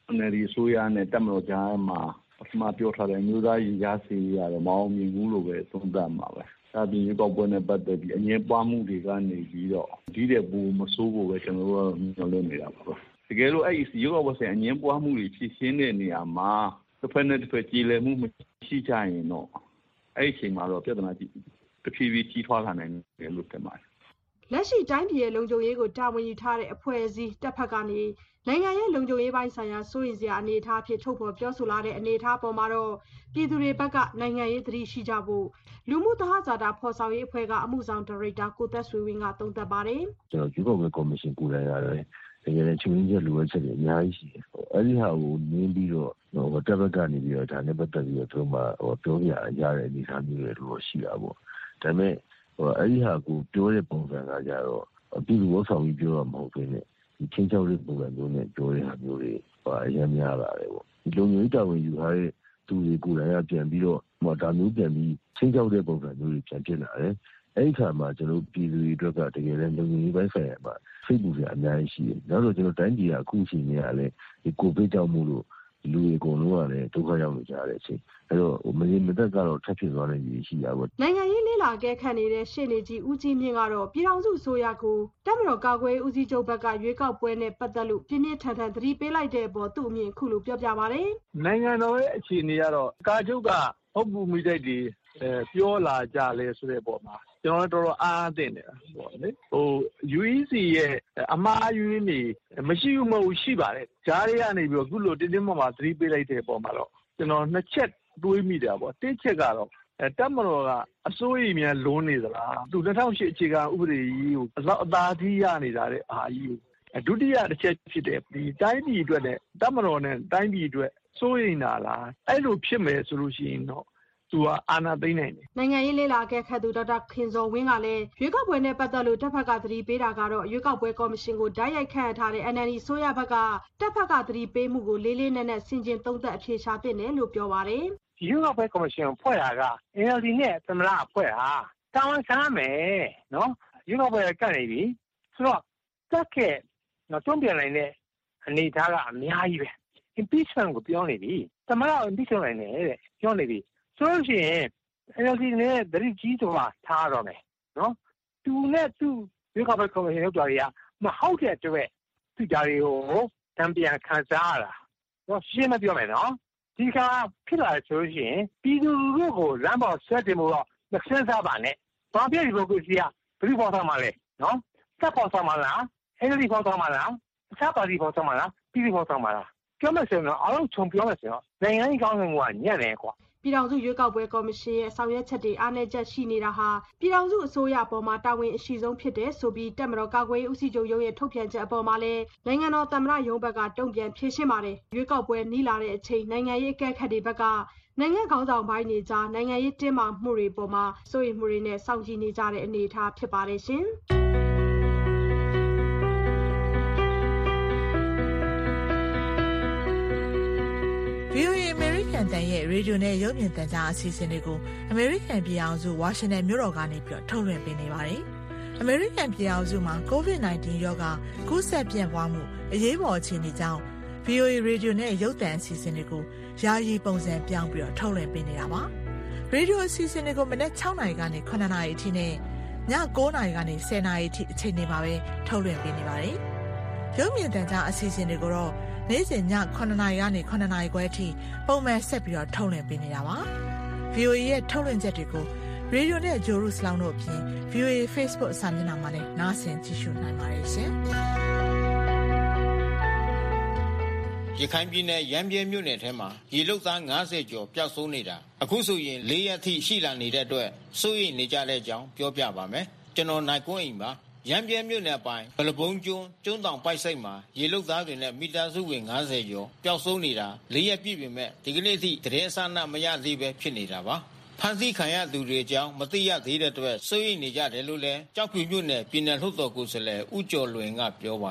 NLD အစိုးရနဲ့တပ်မတော်ကြားမှာပထမပြောထားတဲ့အမျိုးသားရင်ကြားစေ့ရတော့မအောင်မြင်ဘူးလို့ပဲသုံးသပ်မှာပဲ။ဒါပြင်ရွေးကောက်ပွဲနဲ့ပတ်သက်ပြီးအငြင်းပွားမှုတွေကနေပြီးတော့ဒီတဲ့ဘူမဆိုးဖို့ပဲကျွန်တော်တို့မျှော်လင့်နေတာပါပဲ။တကယ်လို့အဲ့ဒီရွေးကောက်ပွဲဆိုင်အငြင်းပွားမှုတွေဖြစ်ရှင်းတဲ့နေရာမှာတစ်ဖက်နဲ့တစ်ဖက်ကြည်လည်မှုမရှိကြရင်တော့အဲ့ဒီအချိန်မှာတော့ပြဿနာကြီးတစ်ဖြည်းဖြည်းကြီးထွားလာနိုင်တယ်လို့ထင်ပါတယ်။လက်ရှိတိုင်းပြည်ရဲ့လုံခြုံရေးကိုတာဝန်ယူထားတဲ့အဖွဲ့အစည်းတပ်ဖက်ကနေနိုင်ငံရဲ့လုံခြုံရေးပိုင်းဆိုင်ရာစိုးရိမ်စရာအနေအထားဖြစ်ထုတ်ဖော်ပြောဆိုလာတဲ့အနေအထားပေါ်မှာတော့ပြည်သူတွေဘက်ကနိုင်ငံရေးသတိရှိကြဖို့လူမှုသဟဇာတာဖော်ဆောင်ရေးအဖွဲ့ကအမှုဆောင်ဒါရိုက်တာကိုသက်ဆွေဝင်းကသုံးသပ်ပါတယ်။ကျွန်တော်ရွေးကောက်ပွဲကော်မရှင်ကိုယ်တိုင်ရတယ်တကယ်လည်းချုပ်ရင်းချက်လိုအပ်ချက်တွေအများကြီးရှိတယ်။အဲ့ဒီဟာကိုနင်းပြီးတော့တပ်ဘက်ကနေပြီးတော့ဒါနဲ့ပတ်သက်ပြီးတော့သူတို့မှပြောပြရတဲ့အနေအထားမျိုးတွေတော့ရှိတာပေါ့။ဒါပေမဲ့အဲ့ဒီဟာကိုပြောတဲ့ပုံစံကကြတော့ပြည်သူ့ဝတ်ဆောင်ပြီးပြောတော့မဟုတ်ဘဲနဲ့ဒီချင်းချောက်တဲ့ပုံစံမျိုးနဲ့ပြောတဲ့ဟာမျိုးတွေအများများလာတယ်ပေါ့။ဒီလုံခြုံရေးတာဝန်ယူထားတဲ့သူတွေကိုယ်တိုင်ကပြန်ပြီးတော့ဒါမျိုးပြန်ပြီးချင်းချောက်တဲ့ပုံစံမျိုးတွေပြန်ဖြစ်လာတယ်။အဲ့ဒီခါမှာကျွန်တော်ပြည်သူတွေအတွက်ကတကယ်လည်းလုံခြုံရေးပိုင်းဆိုင်ရာမှာစိတ်ပူစရာအများကြီးရှိတယ်။နောက်တော့ကျွန်တော်တိုင်းပြည်ကအခုအချိန်ကြီးကလည်းဒီကိုဗစ်ကြောင့်မို့လို့လူတွေအကုန်လုံးကလည်းဒုက္ခရောက်နေကြတဲ့အချိန်အဲ့တော့မရင်မသက်ကတော့ထပ်ဖြစ်သွားတဲ့ရည်ရှိတာပေါ့နိုင်ငံရေးလေးလာကဲခတ်နေတဲ့ရှေ့နေကြီးဦးကြီးမြင့်ကတော့ပြည်ထောင်စုအစိုးရကိုတပ်မတော်ကာကွယ်ဦးစီးချုပ်ဘက်ကရွေးကောက်ပွဲနဲ့ပတ်သက်လို့ပြင်းပြင်းထန်ထန်သတိပေးလိုက်တဲ့အပေါ်သူ့အမြင်အခုလိုပြောပြပါတယ်နိုင်ငံတော်ရဲ့အခြေအနေကတော့ကာချုပ်ကဟုတ်ဘူးမိတိုက်တွေပြောလာကြလဲဆိုတဲ့ပုံမှာကျွန်တော်တို့တော်တော်အားသင့်နေတာပေါ့လေUEC ရဲ့အမှားယွင်းနေမရှိဘူးမဟုတ်ရှိပါတယ်ဂျားတွေကနေပြီးတော့အခုလိုတင်းတင်းမာမာသတိပေးလိုက်တဲ့ပုံမှာတော့ကျွန်တော်နှစ်ချက်တွေးမိတာပေါ့တစ်ချက်ကတော့တပ်မတော်ကအစိုးရများလွန်နေသလားသူ2008အခြေခံဥပဒေကြီးကိုအလောက်အသားကြီးရနေတာတဲ့အာကြီးကိုဒုတိယတစ်ချက်ဖြစ်တဲ့ဒီတိုင်းပြည်အတွက်နဲ့တပ်မတော်နဲ့တိုင်းပြည်အတွက်စိုးရိမ်တာလားအဲ့လိုဖြစ်မယ်ဆိုလို့ရှိရင်တော့သူကအာဏာသိမ်းနိုင်တယ်နိုင်ငံရေးလေးလာခဲ့ခတ်သူဒေါက်တာခင်စောဝင်းကလည်းရွေးကောက်ပွဲနဲ့ပတ်သက်လို့တပ်ဖက်ကသတိပေးတာကတော့ရွေးကောက်ပွဲကော်မရှင်ကိုဓာတ်ရိုက်ခန့်ထားတဲ့ NLD ဆိုရဘက်ကတပ်ဖက်ကသတိပေးမှုကိုလေးလေးနက်နက်ဆင်ခြင်သုံးသပ်အဖြေရှာသင့်တယ်လို့ပြောပါတယ်ရွေးကောက်ပွဲကော်မရှင်ဖွဲ့တာက NLD နဲ့သမ္မတအဖွဲ့ဟာတာဝန်ခံမယ်နော်ရွေးကောက်ပွဲကတ်နေပြီဆိုတော့တက်ကဲတွန်းပြန်နိုင်တဲ့အနေအထားကအများကြီးပဲ impeachment ကိုပြောနေပြီသမ္မတ impeachment နိုင်တယ်တဲ့ပြောနေပြီဆိုလို့ရှိရင် NLD နဲ့သတိကြီးစွာထားတော့မယ်နော်သူနဲ့သူရွေးကောက်ပွဲကော်မရှင်လုပ်တာတွေကမဟုတ်တဲ့အတွက်သူကြတွေကိုတံပြန်ခံစားရတာတော့ရှင်းမပြောမယ်နော်ဒီကဖြစ်လာဆိုလို့ရှိရင်ပြည်သူလူထုကိုလမ်းပေါ်ဆက်တင်ဖို့တော့မစင်စားပါနဲ့ဘာဖြစ်ဒီမိုကရေစီကဘယ်လိုပေါ်ဆောင်မှာလဲနော်စက်ပေါ်ဆောင်မှာလား NLD ပေါ်ဆောင်မှာလားအခြားပါတီပေါ်ဆောင်မှာလားပြည်သူပေါ်ဆောင်မှာလားပြောမယ်ဆိုရင်တော့အားလုံးခြုံပြောမယ်ဆိုတော့နိုင်ငံရေးကောင်းမှုကညံ့တယ်ကွာပြည်ထောင်စုရွေးကောက်ပွဲကော်မရှင်ရဲ့ဆောင်ရွက်ချက်တွေအားနည်းချက်ရှိနေတာဟာပြည်ထောင်စုအစိုးရအပေါ်မှာတာဝန်အရှိဆုံးဖြစ်တဲ့ဆိုပြီးတပ်မတော်ကာကွယ်ရေးဦးစီးချုပ်ရုံးရဲ့ထုတ်ပြန်ချက်အပေါ်မှာလည်းနိုင်ငံတော်သမ္မတရုံးဘက်ကတုံ့ပြန်ဖြေရှင်းပါတယ်ရွေးကောက်ပွဲနီးလာတဲ့အချိန်နိုင်ငံရေးအကဲခတ်တွေဘက်ကနိုင်ငံခေါင်းဆောင်ပိုင်းတွေကြားနိုင်ငံရေးတင်းမာမှုတွေပေါ်မှာစိုးရိမ်မှုတွေနဲ့စောင့်ကြည့်နေကြတဲ့အနေအထားဖြစ်ပါတယ်ရှင် VOA အမေရိကန်တန်ရဲ့ရေဒီယိုနဲ့ရုပ်မြင်သံကြားအစီအစဉ်တွေကိုအမေရိကန်ပြည်အောင်စုဝါရှင်တန်မြို့တော်ကနေပြီးထုတ်လွှင့်ပေးနေပါတယ်။အမေရိကန်ပြည်အောင်စုမှာ COVID-19 ရောဂါကူးစက်ပြန့်ပွားမှုအရေးပေါ်အခြေအနေကြောင့် VOA ရေဒီယိုနဲ့ရုပ်သံအစီအစဉ်တွေကိုယာယီပုံစံပြောင်းပြီးထုတ်လွှင့်ပေးနေတာပါ။ရေဒီယိုအစီအစဉ်တွေကိုမနက်6နာရီကနေ9နာရီအထိနဲ့ည9နာရီကနေ10နာရီအထိအချိန်တွေမှာပဲထုတ်လွှင့်ပေးနေပါတယ်။ရုပ်မြင်သံကြားအစီအစဉ်တွေကိုတော့နေ့စဉ်ည9နာရီကနေ9နာရီခွဲအထိပုံမှန်ဆက်ပြီးထုတ်လွှင့်ပေးနေတာပါ။ VOA ရဲ့ထုတ်လွှင့်ချက်တွေကိုရေဒီယိုနဲ့ဂျိုရုစလောင်းတို့အပြင် VOA Facebook စာမျက်နှာမှာလည်းနားဆင်ကြည့်ရှုနိုင်ပါတယ်ရှင်။ရခိုင်ပြည်နယ်ရမ်းပြဲမြို့နယ်ထဲမှာရေလုတ်သား90ကျော်ပျောက်ဆုံးနေတာအခုဆိုရင်4ရက်ထိရှိလာနေတဲ့အတွက်စိုးရိမ်နေကြတဲ့အကြောင်းပြောပြပါမယ်။ကျွန်တော်နိုင်ကွန်းအိမ်ပါရမ်းပြဲမြို့နယ်ပိုင်းဘလဘုံကျွန်းတောင်ပိုက်စိတ်မှာရေလုတ်သားတွေနဲ့မိသားစုဝင်90ကျော်ပျောက်ဆုံးနေတာ4ရက်ပြည့်ပြီမဲ့ဒီကနေ့ထိတရင်အစနမရသေးပဲဖြစ်နေတာပါဖန်စီခံရသူတွေအကြောင်းမသိရသေးတဲ့အတွက်စိုးရိမ်နေကြတယ်လို့လည်းကြောက်ဖြူမြို့နယ်ပြည်နယ်လှုပ်တော်ကိုယ်စားလှယ်ဦးကျော်လွင်ကပြောပါတယ်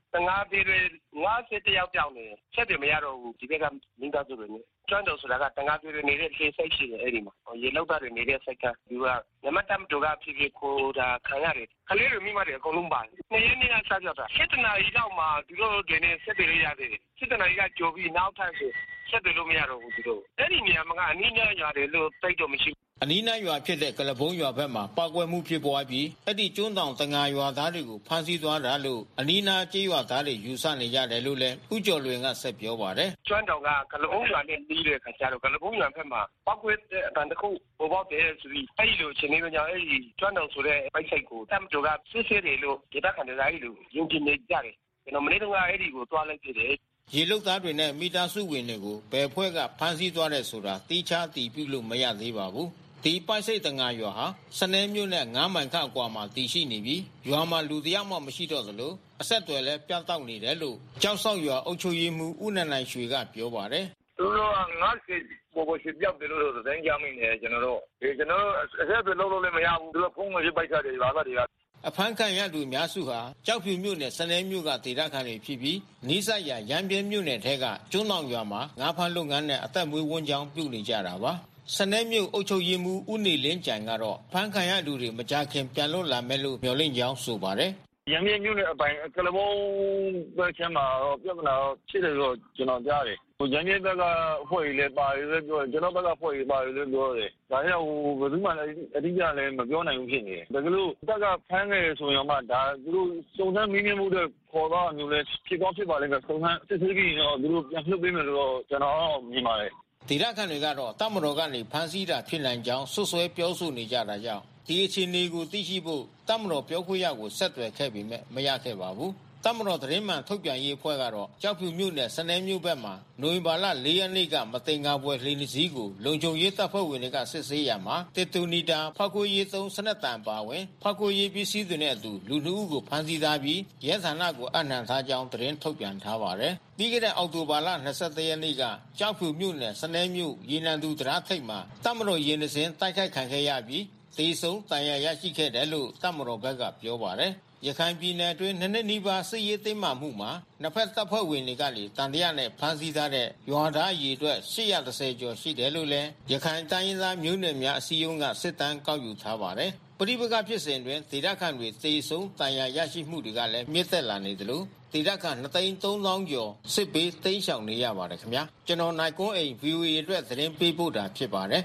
15ပြည်တွေ50ယောက်ကြောက်နေဆက်တယ်မရတော့ဘူးဒီဘက်ကမိသားစုတွေနဲ့ကျွမ်းတော်ဆိုတာက15ပြည်တွေနေတဲ့ခေစိတ်ရှိတယ်အဲ့ဒီမှာရေလောက်တာတွေနေတဲ့စိတ်ကဒီကနမတမ်တို့ကဖြစ်ဖြစ်ကိုဒါခံရတယ်ခလေးတွေမိမတွေအကုန်လုံးပါတယ်နေ့ရက်နေ့ကစားကြတာ7နာရီလောက်မှာဒီလိုတွေနဲ့ဆက်တယ်ရတယ်7နာရီကကြော်ပြီးနောက်ထပ်ဆက်တယ်လို့မရတော့ဘူးဒီလိုအဲ့ဒီနေရာမှာကအနည်းငယ်ရွာတယ်လို့တိတ်တော့မရှိအနီးနားရွာဖြစ်တဲ့ကလဘုံရွာဘက်မှာပောက်ကွဲမှုဖြစ်ပွားပြီးအဲ့ဒီကျွန်းတောင်တငါရွာသားတွေကိုဖမ်းဆီးသွားတာလို့အနီးနားကျေးရွာသားတွေယူဆနေကြတယ်လို့လည်းဦးကျော်လွင်ကဆက်ပြောပါတယ်ကျွန်းတောင်ကကလဘုံရွာနဲ့ပြီးတဲ့ခါကျတော့ကလဘုံရွာဘက်မှာပောက်ကွဲတဲ့အတန်တခုပေါ်ပေါက်တယ်ဆိုပြီးအဲ့ဒီလိုချင်းနေကြအဲ့ဒီကျွန်းတောင်ဆိုတဲ့ပိုက်ဆိုင်ကိုတမ်တို့ကစစ်စစ်တယ်လို့ဒေသခံတွေအဲ့ဒီလိုယုံကြည်နေကြတယ်ကျွန်တော်မနေ့ကအဲ့ဒီကိုတွားလိုက်ဖြစ်တယ်ရေလုတ်သားတွေနဲ့မိသားစုဝင်တွေကိုဘယ်ဖွဲ့ကဖမ်းဆီးသွားတယ်ဆိုတာတိကျတည်ပြုလို့မရသေးပါဘူးဒီပိုက်စိတ်တငါရွာဟာစနဲမြို့နဲ့9မိုင်ခန့်အကွာမှာတည်ရှိနေပြီးရွာမှာလူတယောက်မှမရှိတော့သလိုအဆက်အသွယ်လည်းပြတ်တောက်နေတယ်လို့ကြောက်ဆောက်ရွာအုပ်ချုပ်ရေးမှူးဦးနန္ဒိုင်ရွှေကပြောပါတယ်သူတို့က90ပေါ်ပေါ်ရှိပြောက်တယ်လို့ဆိုတဲ့ကြားမိနေကျွန်တော်တို့အဆက်အသွယ်လုံးလုံးလည်းမရဘူးသူတို့ဖုန်းမရှိပိုက်ထားတယ်ရွာသားတွေကအဖမ်းခံရသူအများစုဟာကြောက်ဖြူမြို့နယ်စနဲမြို့ကဒေသခံတွေဖြစ်ပြီးနီးစပ်ရာရန်ပြဲမြို့နယ်ထဲကကျွန်းတောင်ရွာမှာငါးဖမ်းလုပ်ငန်းနဲ့အသက်မွေးဝမ်းကြောင်းပြုနေကြတာပါစနဲမြို့အုပ်ချုပ်ရေးမှူးဦးနေလင်းကြိုင်ကတော့ဖမ်းခံရသူတွေမကြခင်ပြန်လွတ်လာမယ်လို့မျှော်လင့်ကြောင်းဆိုပါတယ်ရန်ပြဲမြို့နယ်အပိုင်းကလဘုံဘက်ချမ်းမှာပြဿနာဖြစ်တယ်လို့ကျွန်တော်ကြားတယ်ရန်ပြဲဘက်ကအဖွဲ့ကြီးလည်းပါတယ်လို့ပြောတယ်ကျွန်တော်ဘက်ကအဖွဲ့ကြီးပါတယ်လို့ပြောတယ်ဒါကြောင့်ဘယ်သူမှလည်းအတိအကျလည်းမပြောနိုင်ဘူးဖြစ်နေတယ်ဒါကလို့တက်ကဖမ်းခဲ့ဆိုရင်မှဒါသူတို့စုံစမ်းမင်းမြင်မှုတွေခေါ်တော့မျိုးလည်းဖြစ်ကောင်းဖြစ်ပါလိမ့်မယ်စုံစမ်းစစ်ဆေးပြီးတော့သူတို့ပြန်လှုပ်ပေးမယ်လို့ကျွန်တော်မြင်ပါတယ်ဒေသခံတွေကတော့တမတော်ကနေဖမ်းဆီးတာဖြစ်နိုင်ကြောင်းဆွဆွဲပြောဆိုနေကြတာကြောင့်ဒီအခြေအနေကိုသိရှိဖို့တမတော်ပြောခွင့်ရကိုဆက်သွယ်ခဲ့ပေမဲ့မရခဲ့ပါဘူးတမတော်သတင်းမှန်ထုတ်ပြန်ရေးအဖွဲ့ကတော့ကြောက်ဖြူမြို့နယ်စနဲမြို့ဘက်မှာနိုဝင်ဘာလ4ရက်နေ့ကမတင်ကားပွဲလှေစည်းကိုလုံခြုံရေးတပ်ဖွဲ့ဝင်တွေကစစ်ဆေးရမှာတစ်တူနီတာဖောက်ခွေးရေးသုံးစနက်တန်ပါဝင်ဖောက်ခွေးရေးပစ္စည်းတွေနဲ့အတူလူ2ဦးကိုဖမ်းဆီးထားပြီးရဲဌာနကိုအနှံထားကြောင်းသတင်းထုတ်ပြန်ထားပါတယ်ပြီးခဲ့တဲ့အောက်တိုဘာလ23ရက်နေ့ကကြောက်ဖြူမြို့နယ်စနဲမြို့ရေနံသူတရားထိပ်မှာတမတော်ရေနစင်းတိုက်ခိုက်ခံခဲ့ရပြီးတေဆုံးတန်ရာရရှိခဲ့တယ်လို့တမတော်ဘက်ကပြောပါတယ်ရခိုင်ပြည်နယ်အတွင်းနှစ်နီးပါးစစ်ရေးသိမ်းမှမှုမှာနှစ်ဖက်တပ်ဖွဲ့ဝင်တွေကလေတန်တရားနဲ့ဖမ်းဆီးထားတဲ့ရွာသားအရေအတွက်830ကျော်ရှိတယ်လို့လည်းရခိုင်တိုင်းရင်းသားမျိုးနွယ်များအစည်းအရုံးကစစ်တမ်းကောက်ယူထားပါတယ်ပဋိပက္ခဖြစ်စဉ်တွင်ဒေသခံတွေသေဆုံးတန်ရာရရှိမှုတွေကလည်းမြင့်တက်လာနေသလိုဒေသခံ2,300,000ကျော်စစ်ဘေးတိမ်းရှောင်နေရပါတယ်ခင်ဗျာကျွန်တော်နိုင်ကွန်းအိမ် VOA အတွက်သတင်းပေးပို့တာဖြစ်ပါတယ်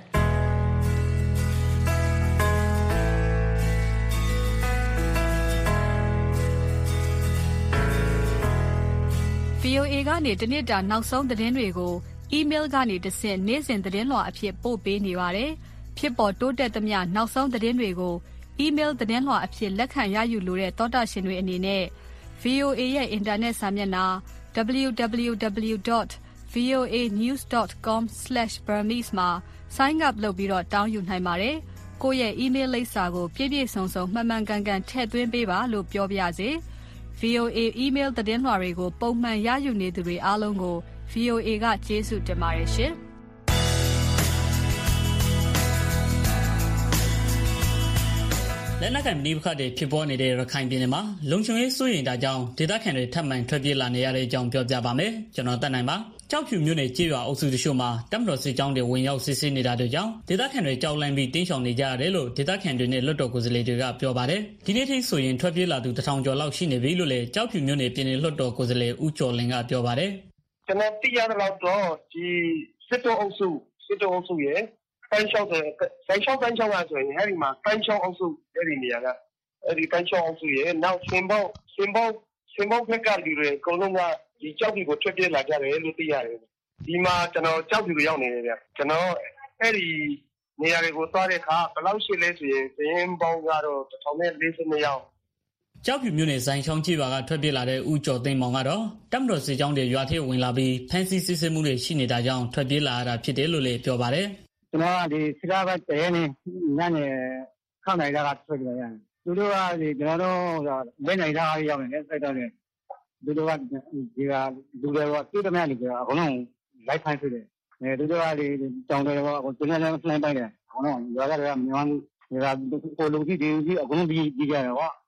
VOA ကနေတနေ့တာနောက်ဆုံးသတင်းတွေကို email ကနေတဆင့်နေ့စဉ်သတင်းလွှာအဖြစ်ပို့ပေးနေပါတယ်။ဖြစ်ပေါ်တိုးတက်သမျှနောက်ဆုံးသတင်းတွေကို email သတင်းလွှာအဖြစ်လက်ခံရယူလိုတဲ့သောတာရှင်တွေအနေနဲ့ VOA ရဲ့အင်တာနက်စာမျက်နှာ www.voanews.com/burmese မှာ sign up လုပ်ပြီးတော့တောင်းယူနိုင်ပါတယ်။ကိုယ့်ရဲ့ email လိပ်စာကိုပြည့်ပြည့်စုံစုံမှန်မှန်ကန်ကန်ထည့်သွင်းပေးပါလို့ပြောပါရစေ။ VOA email သတင်းလွှာတွေကိုပုံမှန်ရယူနေသူတွေအားလုံးကို VOA ကကျေးဇူးတင်ပါတယ်ရှင်။လက်နက်ကိုင်ပဋိပက္ခတွေဖြစ်ပေါ်နေတဲ့ရခိုင်ပြည်နယ်မှာလုံခြုံရေးစိုးရိမ်တာကြောင့်ဒေသခံတွေထပ်မံထွက်ပြေးလာနေရတဲ့အကြောင်းပြောပြပါမယ်။ကျွန်တော်တက်နိုင်ပါ။ကြောက်ဖြူမြို့နယ်ကျေးရွာအုပ်စုတချို့မှာတပ်မတော်စစ်ကြောင်းတွေဝင်ရောက်စစ်ဆေးနေတာတို့ကြောင့်ဒေသခံတွေကြောက်လန့်ပြီးတင်းရှောင်နေကြရတယ်လို့ဒေသခံတွေနဲ့လွတ်တော်ကိုယ်စားလှယ်တွေကပြောပါတယ်။ဒီနေ့ထိဆိုရင်ထွက်ပြေးလာသူ1000ကျော်လောက်ရှိနေပြီလို့လည်းကြောက်ဖြူမြို့နယ်ပြည်နယ်လွတ်တော်ကိုယ်စားလှယ်ဦးကျော်လင်းကပြောပါတယ်။ကျွန်တော်သိရတဲ့လောက်တော့ဒီစစ်တောအုပ်စုရဲ့တိုင်းချောင်းကဆိုရင်အဲဒီမှာတိုင်းချောင်းအုပ်စုအဲဒီနေရာကအဲဒီတိုင်းချောင်းအုပ်စုရဲ့နောက်စင်ပေါက်ဖက်ကလူတွေအကုန်လုံးကဒီကြောက်ဖြူကိုထွက်ပြေးလာကြတယ်လို့သိရတယ်ဒီမှာကျွန်တော်ကြောက်ဖြူကိုရောက်နေတယ်ဗျကျွန်တော်အဲဒီနေရာတွေကိုသွားတဲ့အခါဘယ်လောက်ရှိလဲဆိုရင်စင်ပေါက်ကတော့1042ယောက်ကြောက်ဖြူမြို့နယ်ဇိုင်ချောင်းကြီးပါကထွက်ပြေးလာတဲ့ဦးကျော်သိန်းမောင်ကတော့တပ်မတော်စစ်ကြောင်းတွေရွာထဲဝင်လာပြီးဖမ်းဆီးစစ်ဆေးမှုတွေရှိနေတာကြောင့်ထွက်ပြေးလာရတာဖြစ်တယ်လို့လည်းပြောပါတယ်ကျွန်တော်ကဒီစစ်သားဘက်တရဲနေညနေ9နာရီကထွက်ကြရတယ်သူတို့ကဒီကျွန်တော်တို့လက်နေသားရောက်နေတယ်စိုက်တော့တယ်သူတို့ကဒီကလူတွေကသူ့တမန်တွေကအကုန်လုံးလိုက်ဖိုင်းဖြစ်တယ်သူတို့ကဒီတောင်တွေကကျွန်တော်လည်းလှမ်းပိုင်းတယ်အကုန်လုံးရွာတွေကမြန်မာတွေကကိုလူကြီးဒီအကုန်လုံးပြီးကြတယ်ကွာ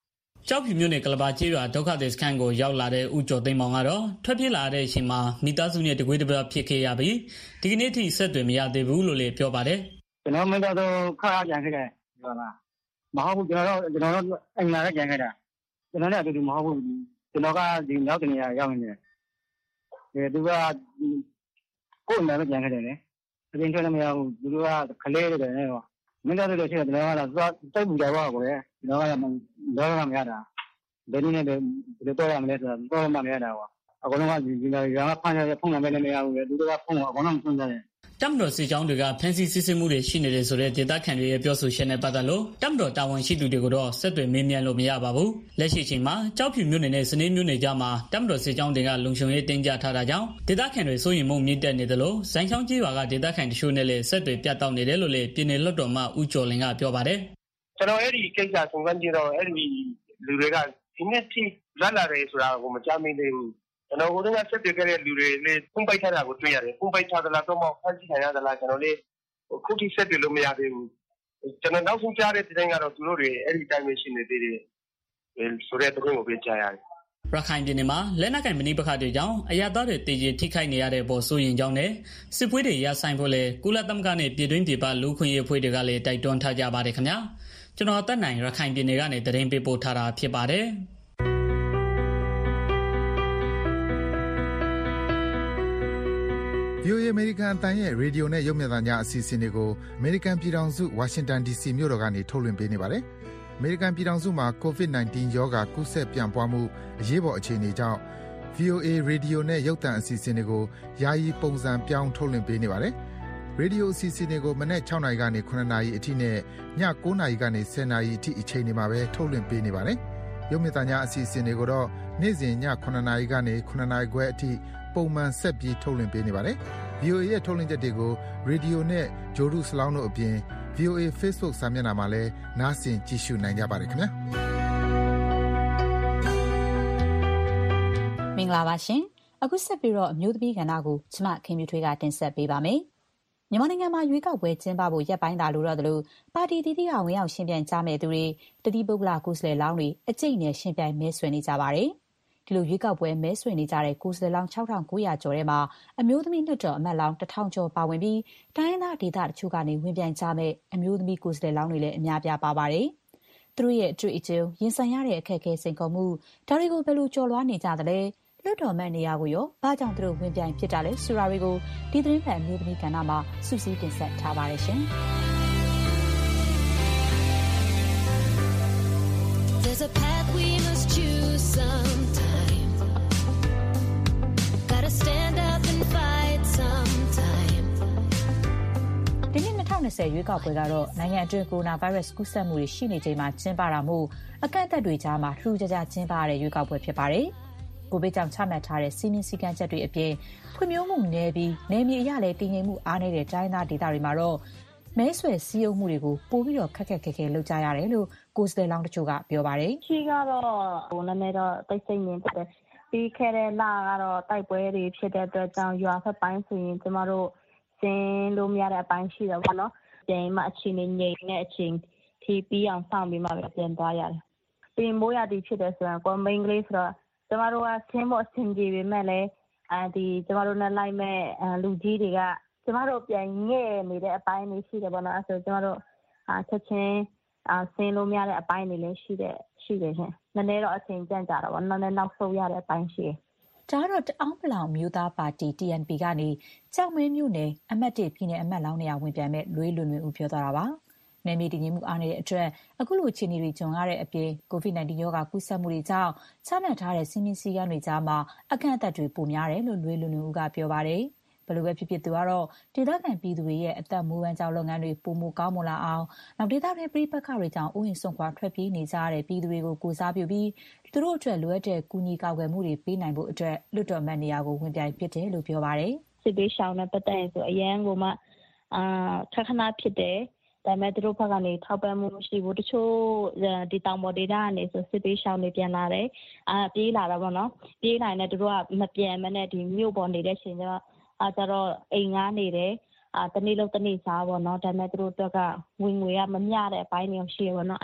ကျောက်ဖြူမြို့နယ်ကလဘာကျေးရွာဒုက္ခသည်စခန်းကိုရောက်လာတဲ့ဦးကျော်သိန်းမောင်ကတော့ထွက်ပြေးလာတဲ့အချိန်မှာမိသားစုနဲ့တကွေးတပြားဖြစ်ခဲ့ရပြီးဒီကနေ့ထိဆက်သွယ်မရသေးဘူးလို့လည်းပြောပါတယ်ကျွန်တော်မိသားစုခါကြံခဲ့တယ်ပြောလားမဟုတ်ဘူးကျွန်တော်တို့အိမ်လာကြံခဲ့တာကျွန်တော်လည်းအတူတူမဟုတ်ဘူးကျွန်တော်ကဒီနောက်တနေရာရောက်နေတယ်သူကကိုယ်နဲ့ကြံခဲ့တယ်လေအရင်ကလည်းမရဘူးသူကခလေးတွေနဲ့တော့မင်းတို့တို့ရှိတယ်ကျွန်တော်ကတော့စိတ်ပူကြပါကိုလေကျွန်တော်ကတော့မရတာဘယ်နည်းနဲ့ဘယ်တော့ရမလဲဆိုတော့မရတာပေါ့အကုန်လုံးကဒီရွာကဖမ်းရဖုန်းနံပါတ်လည်းမရဘူးလေသူတို့ကဖုန်းကအကုန်လုံးဖွင့်ကြတယ်တပ်မတော်စစ်ကြောင်းတွေကဖမ်းဆီးစစ်ဆေးမှုတွေရှိနေတယ်ဆိုတဲ့ဒေသခံတွေရဲ့ပြောဆိုချက်နဲ့ပတ်သက်လို့တပ်မတော်တာဝန်ရှိသူတွေကိုတော့ဆက်သွယ်မေးမြန်းလို့မရပါဘူး။လက်ရှိချိန်မှာကြောက်ဖြူမြို့နယ်နဲ့စနေမြို့နယ်ကြားမှာတပ်မတော်စစ်ကြောင်းတွေကလုံခြုံရေးတင်းကျပ်ထားတာကြောင့်ဒေသခံတွေစိုးရိမ်မှုမြင့်တက်နေတယ်လို့ဇိုင်းချောင်းကြီးရွာကဒေသခံတချို့နဲ့လည်းဆက်သွယ်ပြတ်တောက်နေတယ်လို့လည်းပြည်နယ်လွှတ်တော်မှဦးကျော်လင်းကပြောပါတယ်။ကျွန်တော်အဲ့ဒီကိစ္စစုံစမ်းကြည့်တော့အဲ့ဒီလူတွေကဒီနေ့ထိလက်လာတယ်ဆိုတာကိုမကြားမိသေးဘူး။ကျွန်တော်တို့ကဆက်တွေ့ခဲ့တဲ့လူတွေလည်းပုံပိုက်ထားတာကိုတွေ့ရတယ်။ပုံပိုက်ထားသလားတော့မဟုတ်ဖမ်းဆီးခံရသလားကျွန်တော်လည်းခုထိဆက်တွေ့လို့မရသေးဘူး။ကျွန်တော်နောက်ဆုံးကြားတဲ့သတင်းကတော့သူတို့တွေအဲ့ဒီတိုင်းပဲရှိနေသေးတယ်။ဆိုတဲ့သတင်းကိုပဲကြားရတယ်။ရခိုင်ပြည်နယ်မှာလက်နက်ကိုင်မဏိပခတ်တွေကြောင့်အရသားတွေတည်ကြည်ထိခိုက်နေရတဲ့ပေါ်စိုးရင်ကြောင်းနဲ့စစ်ပွဲတွေရဆိုင်ဖို့လေကုလသမဂ္ဂနဲ့ပြည်တွင်းပြည်ပလူခွင့်ရေးအဖွဲ့တွေကလည်းတိုက်တွန်းထားကြပါတယ်ခင်ဗျာ။ကျွန်တော်တက်နိုင်ရခိုင်ပြည်နယ်ကနေသတင်းပေးပို့ထားတာဖြစ်ပါတယ်။ VOA အမေရိကန်အသံရဲ့ရေဒီယိုနဲ့ရုပ်မြင်သံကြားအစီအစဉ်တွေကိုအမေရိကန်ပြည်ထောင်စုဝါရှင်တန် DC မြို့တော်ကနေထုတ်လွှင့်ပေးနေပါတယ်။အမေရိကန်ပြည်ထောင်စုမှာ COVID-19 ရောဂါကူးစက်ပြန့်ပွားမှုအရေးပေါ်အခြေအနေကြောင့် VOA ရေဒီယိုနဲ့ရုပ်သံအစီအစဉ်တွေကိုယာယီပုံစံပြောင်းထုတ်လွှင့်ပေးနေပါတယ်။ရေဒီယိုအစီအစဉ်တွေကိုမနက်6နာရီကနေ9နာရီအထိနဲ့ည9နာရီကနေ10နာရီအထိအချိန်တွေမှာပဲထုတ်လွှင့်ပေးနေပါတယ်။ရုပ်မြင်သံကြားအစီအစဉ်တွေကိုတော့နေ့စဉ်ည9နာရီကနေ9နာရီခွဲအထိပုံမှန်ဆက်ပြီးထုတ်လွှင့်ပေးနေပါတယ်။ VOA ရဲ့ထုတ်လွှင့်ချက်တွေကိုရေဒီယိုနဲ့ဂျိုဒူစလောင်းတို့အပြင် VOA Facebook စာမျက်နှာမှာလည်းနားဆင်ကြည့်ရှုနိုင်ကြပါတယ်ခင်ဗျာမင်္ဂလာပါရှင်အခုဆက်ပြီးတော့အမျိုးသမီးကဏ္ဍကိုကျမခင်မြူထွေးကတင်ဆက်ပေးပါမယ်မြန်မာနိုင်ငံမှာရွေးကောက်ပွဲကျင်းပဖို့ရက်ပိုင်းသာလိုတော့တယ်လို့ပါတီတည်တည်ကဝင်ရောက်ရှင်ပြိုင်ကြမဲ့သူတွေတတိပုဂ္ဂလကိုယ်စားလှယ်လောင်းတွေအကျိတ်နဲ့ရှင်ပြိုင်မဲဆွယ်နေကြပါတယ်ဒီလိုရွေးကောက်ပွဲမဲဆွယ်နေကြတဲ့ကိုယ်စားလှယ်လောင်း6900ကျော်ထဲမှာအမျိုးသမီးလွှတ်တော်အမတ်လောင်း1000ကျော်ပါဝင်ပြီးတိုင်းရင်းသားဒေသတချို့ကနေဝင်ပြိုင်ကြမဲ့အမျိုးသမီးကိုယ်စားလှယ်လောင်းတွေလည်းအများပြားပါပါတယ်။သူတို့ရဲ့အတွေ့အကြုံရင်ဆိုင်ရတဲ့အခက်အခဲစိန်ခေါ်မှုဒါတွေကိုဘယ်လိုကျော်လွှားနေကြသလဲလွှတ်တော်အမတ်နေရာကိုရောဘာကြောင့်သူတို့ဝင်ပြိုင်ဖြစ်တာလဲဆိုတာတွေကိုဒီသတင်းပတ်အမျိုးသမီးကဏ္ဍမှာစုစည်းတင်ဆက်ထားပါတယ်ရှင်။ There's a path we must choose sometime. Gotta stand up and fight sometime. ဒီနေ့2020ရွေးကောက်ပွဲကတော့နိုင်ငံအတွင်းကိုရိုနာဗိုင်းရပ်စ်ကူးစက်မှုတွေရှိနေချိန်မှာကျင်းပတာမို့အကန့်အသတ်တွေကြားမှာထူးခြားခြားကျင်းပရတဲ့ရွေးကောက်ပွဲဖြစ်ပါတယ်။ကိုဗစ်ကြောင့်ချမှတ်ထားတဲ့စီးမင်းစည်းကမ်းချက်တွေအပြင်ဖွံ့ဖြိုးမှုနည်းပြီးနယ်မြေအရလည်းတည်ငြိမ်မှုအားနည်းတဲ့တိုင်းသားဒေသတွေမှာတော့မဲဆွယ်စည်းရုံးမှုတွေကိုပိုပြီးတော့ခက်ခဲလုပ်ကြရတယ်လို့ကိုယ်စားလှယ်လောင်းတချို့ကပြောပါတယ်။ရှိကတော့နည်းနည်းတော့တိတ်ဆိတ်နေတယ်။ပြီးခဲ့တဲ့လကတော့တိုက်ပွဲတွေဖြစ်တဲ့အတွက်ကြောင့်ရွာဖက်ပိုင်းဆိုရင်ကျမတို့စင်းလို့မရတဲ့အပိုင်းရှိတယ်ပေါ့နော်။ပြန်မှအချိန်ငြိမ်တဲ့အချိန်ထိပြီးအောင်စောင့်ပြီးမှပဲပြန်သွားရတယ်။ပြီးမိုးရသည်ဖြစ်တဲ့ဆိုရင်ကိုမိန်းကလေးဆိုတော့ကျမတို့ကဆင်းဖို့အဆင်ပြေပေမဲ့လည်းကျမတို့နဲ့လိုက်မဲ့လူကြီးတွေကကျမတို့ပြန်ငဲ့နေတဲ့အပိုင်းတွေရှိတယ်ပေါ့နော်အဲဆိုကျမတို့ချက်ချင်းဆင်းလို့မရတဲ့အပိုင်းတွေလည်းရှိတယ်ရှင်နည်းနည်းတော့အချိန်ကြန့်ကြတော့ဗောနည်းနည်းနောက်ဆုတ်ရတဲ့အပိုင်းရှိတယ်ဒါတော့တအောင်းပလောင်မျိုးသားပါတီ TNP ကနေကြောက်မဲမြို့နယ်အမှတ်1ပြည်နယ်အမတ်လောင်းနေရာဝင်ပြိုင်မဲ့လွေးလွင်ဦးပြောသွားတာပါနယ်မြေတည်ငြိမ်မှုအားနည်းတဲ့အတွက်အခုလိုအခြေအနေတွေကြုံရတဲ့အပြင် COVID-19 ရောဂါကူးစက်မှုတွေကြောင့်ချမှတ်ထားတဲ့စီးမင်းစည်းကမ်းတွေကြားမှာအကန့်အသတ်တွေပိုများတယ်လို့လွေးလွင်ဦးကပြောပါတယ်ဘယ်လိုပဲဖြစ်ဖြစ်သူကတော့ဒေသခံပြည်သူတွေရဲ့အသက်မွေးဝမ်းကြောင်းလုပ်ငန်းတွေပုံမကောင်းမွန်လာအောင်နောက်ဒေသတွင်းပြည်ပခါတွေကြောင့်ဥယျာဉ်ဆုံးခွာထွက်ပြေးနေကြတဲ့ပြည်သူတွေကိုကိုစားပြုပြီးသူတို့အတွက်လိုအပ်တဲ့ကူညီကောက်ွယ်မှုတွေပေးနိုင်ဖို့အတွက်လွတ်တော်မှတ်နေရာကိုဝင်ပြိုင်ဖြစ်တယ်လို့ပြောပါတယ်စစ်ပေးရှောင်းတဲ့ပတ်သက်ရင်ဆိုအရန်ကိုမှခဏဖြစ်တယ်ဒါပေမဲ့သူတို့ဘက်ကနေထောက်ပံ့မှုမရှိဘူးတချို့ဒီတောင်ပေါ်ဒေသကနေဆိုစစ်ပေးရှောင်းနေပြန်လာတယ်ပြေးလာတာပေါ့နော်ပြေးလာရင်လည်းသူတို့ကမပြန်မနဲ့ဒီမြို့ပေါ်နေတဲ့ချိန်ကျတော့အိမ်ငားနေတယ်တနေ့လုံးတနေ့စားပေါ့နော်ဒါပေမဲ့သူတို့အတွက်ကဝင်ငွေကမမျှတဲ့အပိုင်းတွေရှိရပေါ့နော်အလုပ်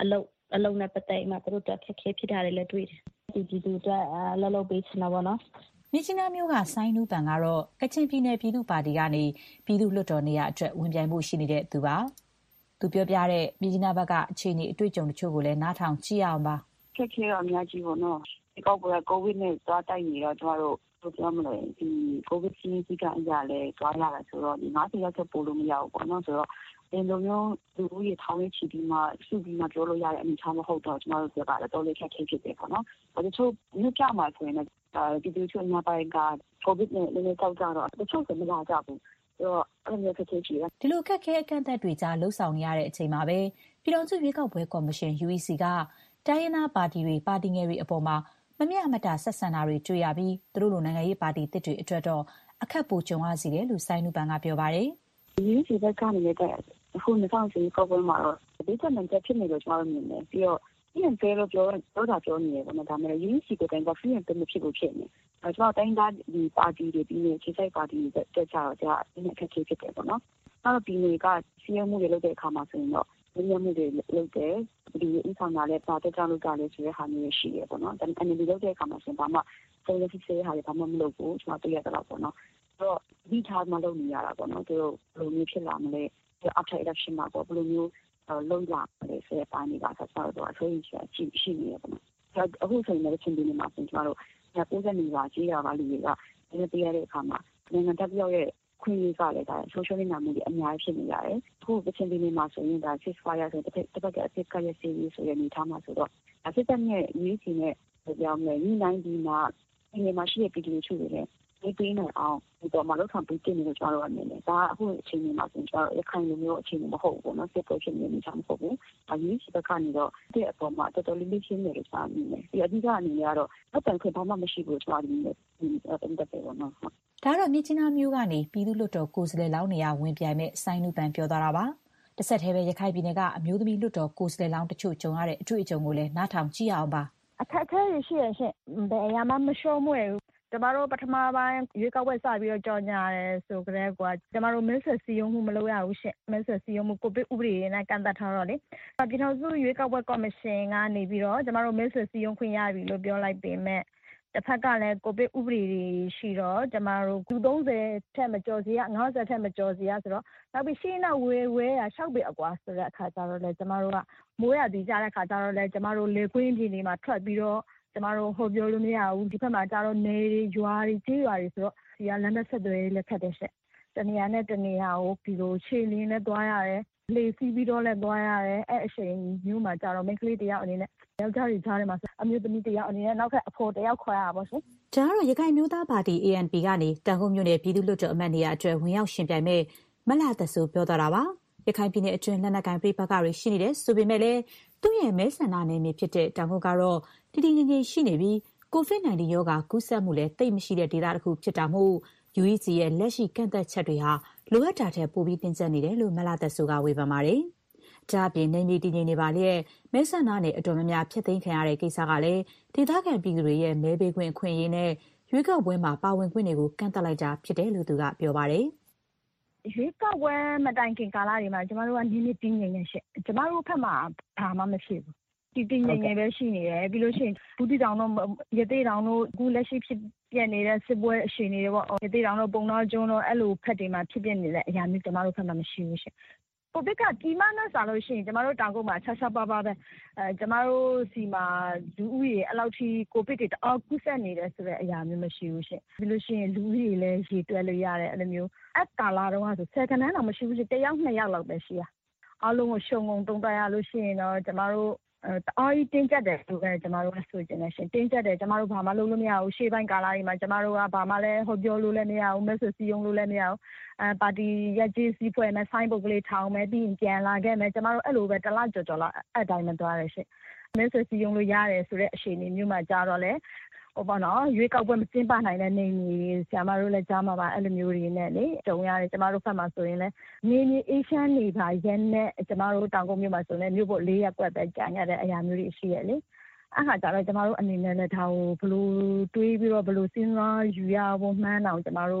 အလုံးနဲ့ပတ်သက်မှသူတို့တက်ခက်ခဲဖြစ်တာတွေလည်းတွေ့တယ်။ဒီပြည်သူအတွက်လှုပ်ပေးချင်တာပေါ့နော်မြစ်ကြီးနားမြို့ကဆိုင်းနူးပန်ကတော့ကချင်ပြည်နယ်ပြည်သူ့ပါတီကနေပြည်သူ့လွှတ်တော်နေရာအတွက်ဝင်ပြိုင်မှုရှိနေတဲ့သူပါ။သူပြောပြတဲ့မြစ်ကြီးနားဘက်ကအခြေအနေအတွေ့အကြုံတချို့ကိုလည်းနားထောင်ကြည့်ရအောင်ပါ။ခက်ခဲတော့အများကြီးပေါ့နော်။ဒီကောက်ကကိုဗစ်နဲ့သွားတိုက်နေတော့ကျမတို့ပြောမလို့ဒီကိုဗစ်စီးကအရာလဲသွားရတာဆိုတော့ဒီ90ရောက်ချက်ပို့လို့မရဘူးပေါ့နော်ဆိုတော့ဒီလိုမျိုးလူဦးရေထောင်ချီပြီးမှစုပြီးမှပြောလို့ရတဲ့အနေအထားမဟုတ်တော့ကျမတို့ပြောတာတော့လေးခက်ခဲဖြစ်တယ်ပေါ့နော်။တချို့မြို့ပြမှာဆိုရင်ဒီလိုချို့အများပိုင်းကကိုဗစ်နဲ့လည်းကြောက်ကြတော့တချို့ကမလာကြဘူး။ဆိုတော့အဲ့လိုမျိုးခက်ခဲကြည့်ရဒီလိုခက်ခဲအကန့်အသတ်တွေကြားလှုပ်ဆောင်နေရတဲ့အချိန်မှာပဲပြည်ထောင်စုရွေးကောက်ပွဲကော်မရှင် UEC ကတိုင်းရင်းသားပါတီတွေပါတီငယ်တွေအပေါ်မှာမမျှမတဆက်ဆံတာတွေတွေ့ရပြီးသူတို့လိုနိုင်ငံရေးပါတီတစ်တွေအတွက်တော့အခက်ပိုကြုံရစီတယ်လို့ဆိုင်းနူပန်ကပြောပါတယ်။ UEC ဘက်ကနေလည်းအခု2020ကောက်ပွဲမှာတော့ဒီချက်နဲ့ဖြစ်နေလို့ကျွန်တော်မြင်တယ်ပြီးတော့ဒီရင်ဖဲလို့ပြောနေတယ်ပေါ့နော်ဒါပေမဲ့ UEC ကိုတိုင်းက free and fair မဖြစ်ဘူးဖြစ်နေကျွန်တော်တိုင်းသားဒီပါတီတွေပြီးနေခြေစိုက်ပါတီတွေတက်ကြတော့ကြာဒီနေ့အခက်အခဲဖြစ်တယ်ပေါ့နော်နောက်တော့ပြည်နယ်ကစီးရဲမှုတွေလုပ်တဲ့အခါမှာဆိုရင်တော့ဒီမျိုးတွေလုပ်တယ်ဒီအဆောင်လာလဲပါတက်ကြလို့ကြလဲဆိုတဲ့ဟာမျိုးရှိရပေါ့နော်ဒါပေမဲ့ဒီလုပ်တဲ့အခါမှာဆိုရင်ဘာမှဆုံးဖြတ်ချက်ဟာတွေဘာမှမလုပ်ဘူးကျွန်တော်တွေ့ရတော့ပေါ့နော်ဆိုတော့ဒီထားမှလုပ်နေရတာပေါ့နော်သူတို့ဘယ်လိုမျိုးဖြစ်လာမလဲafter election မှာပေါ့ဘယ်လိုမျိုးလုံးလာလဲဆိုတဲ့ပိုင်းတွေကဆက်ဆောက်တော့အဆိုရင်ရှိနေရပေါ့နော်အခုဆိုရင်လည်းချင်းပြည်နယ်မှာဆိုကျွန်တော်တို့90နေပါကြီးရပါလူတွေကဒီပြရတဲ့အခါမှာနိုင်ငံတပ်ပြောက်ရဲ့ခွင့်ရကလည်းဒါ social media မှုတွေအများကြီးဖြစ်နေရတယ်အခုကချင်းပြည်နယ်မှာဆိုရင်ဒါ ceasefire ဆိုတဲ့တစ်ပတ်ကအစ်ကရဲ့ series ဆိုတဲ့နေထားမှာဆိုတော့အစ်တက်နဲ့ UEC နဲ့ပြောင်းလဲညီနိုင်ဒီမှာဒီမှာရှိတဲ့ပြည်သူတွေလည်းဒီပေးနေအောင်ဒီတော့မလုပ်ဆောင်ပြီးတင်နေလို့ကျွန်တော်တို့အနေနဲ့ဒါအခုအချိန်မှာဆိုရင်ကျွန်တော်ရခိုင်လူမျိုးအချိန်မဟုတ်ဘူးเนาะစစ်ပွဲဖြစ်နေနေချာမဟုတ်ဘူးအရေးကြီးတဲ့ကနေတော့ဒီအပေါ်မှာတော်တော်လေးလေးရှင်းနေလို့ကျွန်တော်အနေနဲ့ဒီအဓိကအနေနဲ့ကတော့အတန်ခွင့်ဘာမှမရှိဘူးကျွန်တော်အနေနဲ့ဒီတက်တယ်ပေါ့နော်ဒါတော့မြစ်ကြီးနားမျိုးကနေပြည်သူ့လွှတ်တော်ကိုယ်စားလှယ်လောင်းနေရာဝင်ပြိုင်မဲ့ဆိုင်းနူပန်ပြောသွားတာပါတစ်ဆက်တည်းပဲရခိုင်ပြည်နယ်ကအမျိုးသမီးလွှတ်တော်ကိုယ်စားလှယ်လောင်းတချို့ကြုံရတဲ့အတွေ့အကြုံကိုလည်းနားထောင်ကြည့်ရအောင်ပါအခက်အခဲရှိရရှင်ဘယ်အရာမှမရှုံးမွေဘူးကျမတို့ပထမပိုင်းရွေးကောက်ပွဲစပြီးတော့ကြော်ညာတယ်ဆိုကြတဲ့ကွာကျမတို့မဲဆွယ်စည်းရုံးမှုမလုပ်ရဘူးရှင်မဲဆွယ်စည်းရုံးမှုကိုဗစ်ဥပဒေနဲ့ကန့်သတ်ထားတော့လေပြည်ထောင်စုရွေးကောက်ပွဲကော်မရှင်ကနေပြီးတော့ကျမတို့မဲဆွယ်စည်းရုံးခွင့်ရပြီလို့ပြောလိုက်ပေမဲ့တစ်ဖက်ကလည်းကိုဗစ်ဥပဒေတွေရှိတော့ကျမတို့ကူ30ထက်မကျော်စီရ90ထက်မကျော်စီရဆိုတော့နောက်ပြီးရှင်းနောက်ဝဲရ6ပေအကွာဆိုတဲ့အခါကျတော့လေကျမတို့ကမိုးရဒီကြတဲ့အခါကျတော့လေကျမတို့လေခွင်းပြည်နေမှာထွက်ပြီးတော့ကျမတို့ဟိုပြောလို့မရဘူးဒီဘက်မှာကျတော့နေရွာတွေကျေးရွာတွေဆိုတော့ဒီကလမ်းနဲ့ဆက်သွယ်လက်ခတ်တဲ့ဆက်တနေရာနဲ့တနေရာကိုဒီလိုခြေလင်းနဲ့သွားရတယ်လေစီးပြီးတော့လည်းသွားရတယ်အဲ့အချိန်မျိုးမှာကျတော့မိန်းကလေးတယောက်အနေနဲ့ယောက်ျားတွေကြားထဲမှာအမျိုးသမီးတယောက်အနေနဲ့နောက်ထပ်အဖော်တယောက်ခေါ်ရပါရှင်ဒါကတော့ရခိုင်မျိုးသားပါတီ ANP ကနေတန်ခုမြို့နယ်ပြည်သူ့လွှတ်တော်အမတ်နေရာအတွက်ဝင်ရောက်ရှင်ပြိုင်မဲ့မလာသက်ဆိုပြောသွားတာပါရခိုင်ပြည်နယ်အတွင်းလက်နက်ကိုင်ပြည်ပကတွေရှိနေတယ်ဆိုပေမဲ့လည်းသူ့ရဲ့မဲဆန္ဒနယ်မြေဖြစ်တဲ့တောင်ကုန်းကတော့တည်တည်ငြိမ်ငြိမ်ရှိနေပြီး COVID-19 ရောဂါကူးစက်မှုလည်းတိတ်မရှိတဲ့ဒေသတစ်ခုဖြစ်တာမို့ UEC ရဲ့လက်ရှိကန့်သက်ချက်တွေဟာလိုအပ်တာထက်ပိုပြီးတင်းကျပ်နေတယ်လို့မလာသက်ဆိုကဝေဖန်ပါတယ်။ဒါ့အပြင်နယ်မြေတည်ငြိမ်နေပါလျက်မဲဆန္ဒနယ်အတော်များများဖျက်သိမ်းခံရတဲ့ကိစ္စကလည်းဒေသခံပြည်သူတွေရဲ့မဲပေးခွင့်အခွင့်အရေးနဲ့ရွေးကောက်ပွဲမှာပါဝင်ခွင့်တွေကိုကန့်သတ်လိုက်တာဖြစ်တယ်လို့သူကပြောပါတယ်ရွေးကောက်ပွဲမတိုင်ခင်ကာလတွေမှာကျမတို့ကနည်းနည်းတင်းငိမ့်နေရှင့်ကျမတို့ဘက်မှာဘာမှမရှိဘူးတင်းငိမ့်နေပဲရှိနေတယ်ပြီးလို့ရှိရင်ဘူးတီတောင်တို့ရသေးတောင်တို့အခုလက်ရှိဖြစ်ပြနေတဲ့စစ်ပွဲအရှိန်တွေပေါ့ရသေးတောင်တို့ပုံတော်ကျွန်းတို့အဲ့လိုဖက်တွေမှာဖြစ်ပြနေတဲ့အရာမျိုးကျမတို့ဘက်မှာမရှိဘူးရှင့်ကိုဗစ်ကဒီမှနဲ့စားလို့ရှိရင်ကျမတို့တောင်ကုန်းမှာဆက်ဆက်ပါပါပဲကျမတို့စီမှာလူဦးရေအဲ့လောက်ထိကိုဗစ်တွေတအားကူးစက်နေတယ်ဆိုတဲ့အရာမျိုးမရှိဘူးရှင်ပြီးလို့ရှိရင်လူဦးရေလည်းရေတွက်လို့ရတယ်အဲ့လိုမျိုးအကာလာတော့ဆိုဆယ်ခဏတော့မရှိဘူးရှင်1ယောက်2ယောက်လောက်ပဲရှိရအားလုံးကိုရှုံငုံတုံးတရလို့ရှိရင်တော့ကျမတို့တအားကြီးတင်းကျပ်တယ်ဆိုပဲကျမတို့ကဆိုချင်တယ်ရှင်တင်းကျပ်တယ်ကျမတို့ဘာမှလုပ်လို့မရဘူးရှေ့ပိုင်းကာလတွေမှာကျမတို့ကဘာမှလည်းဟောပြောလို့လည်းမရဘူးမဲဆွစီယုံလို့လည်းမရဘူးပါတီရက်ကြီးစီးဖွဲ့မယ်ဆိုင်းပုတ်ကလေးထောင်မယ်ပြီးရင်ပြန်လာခဲ့မယ်ကျမတို့အဲ့လိုပဲတစ်လကြော်လာအဲ့တိုင်းမသွားရရှင်မဲဆွစီယုံလို့ရတယ်ဆိုတဲ့အခြေအနေမျိုးမှာကြာတော့လေဟိုပေါ့နော်ရွေးကောက်ပွဲမကျင်းပနိုင်တဲ့နေကြီးဆရာမတို့လည်းကြားမှာပါအဲ့လိုမျိုးတွေနဲ့လေတုံရတယ်ကျမတို့ဖက်မှာဆိုရင်လည်းနေအေးချမ်းနေပါရဲ့နဲ့ကျမတို့တောင်ကုန်းမြို့မှာဆိုရင်မြို့ပေါ်4ရက်ကွက်ပဲကြာရတဲ့အရာမျိုးတွေရှိရလေအခါကျတော့ကျမတို့အနေနဲ့လည်းဒါကိုဘလို့တွေးပြီးတော့ဘလို့စဉ်းစားယူရဖို့မှန်းအောင်ကျမတို့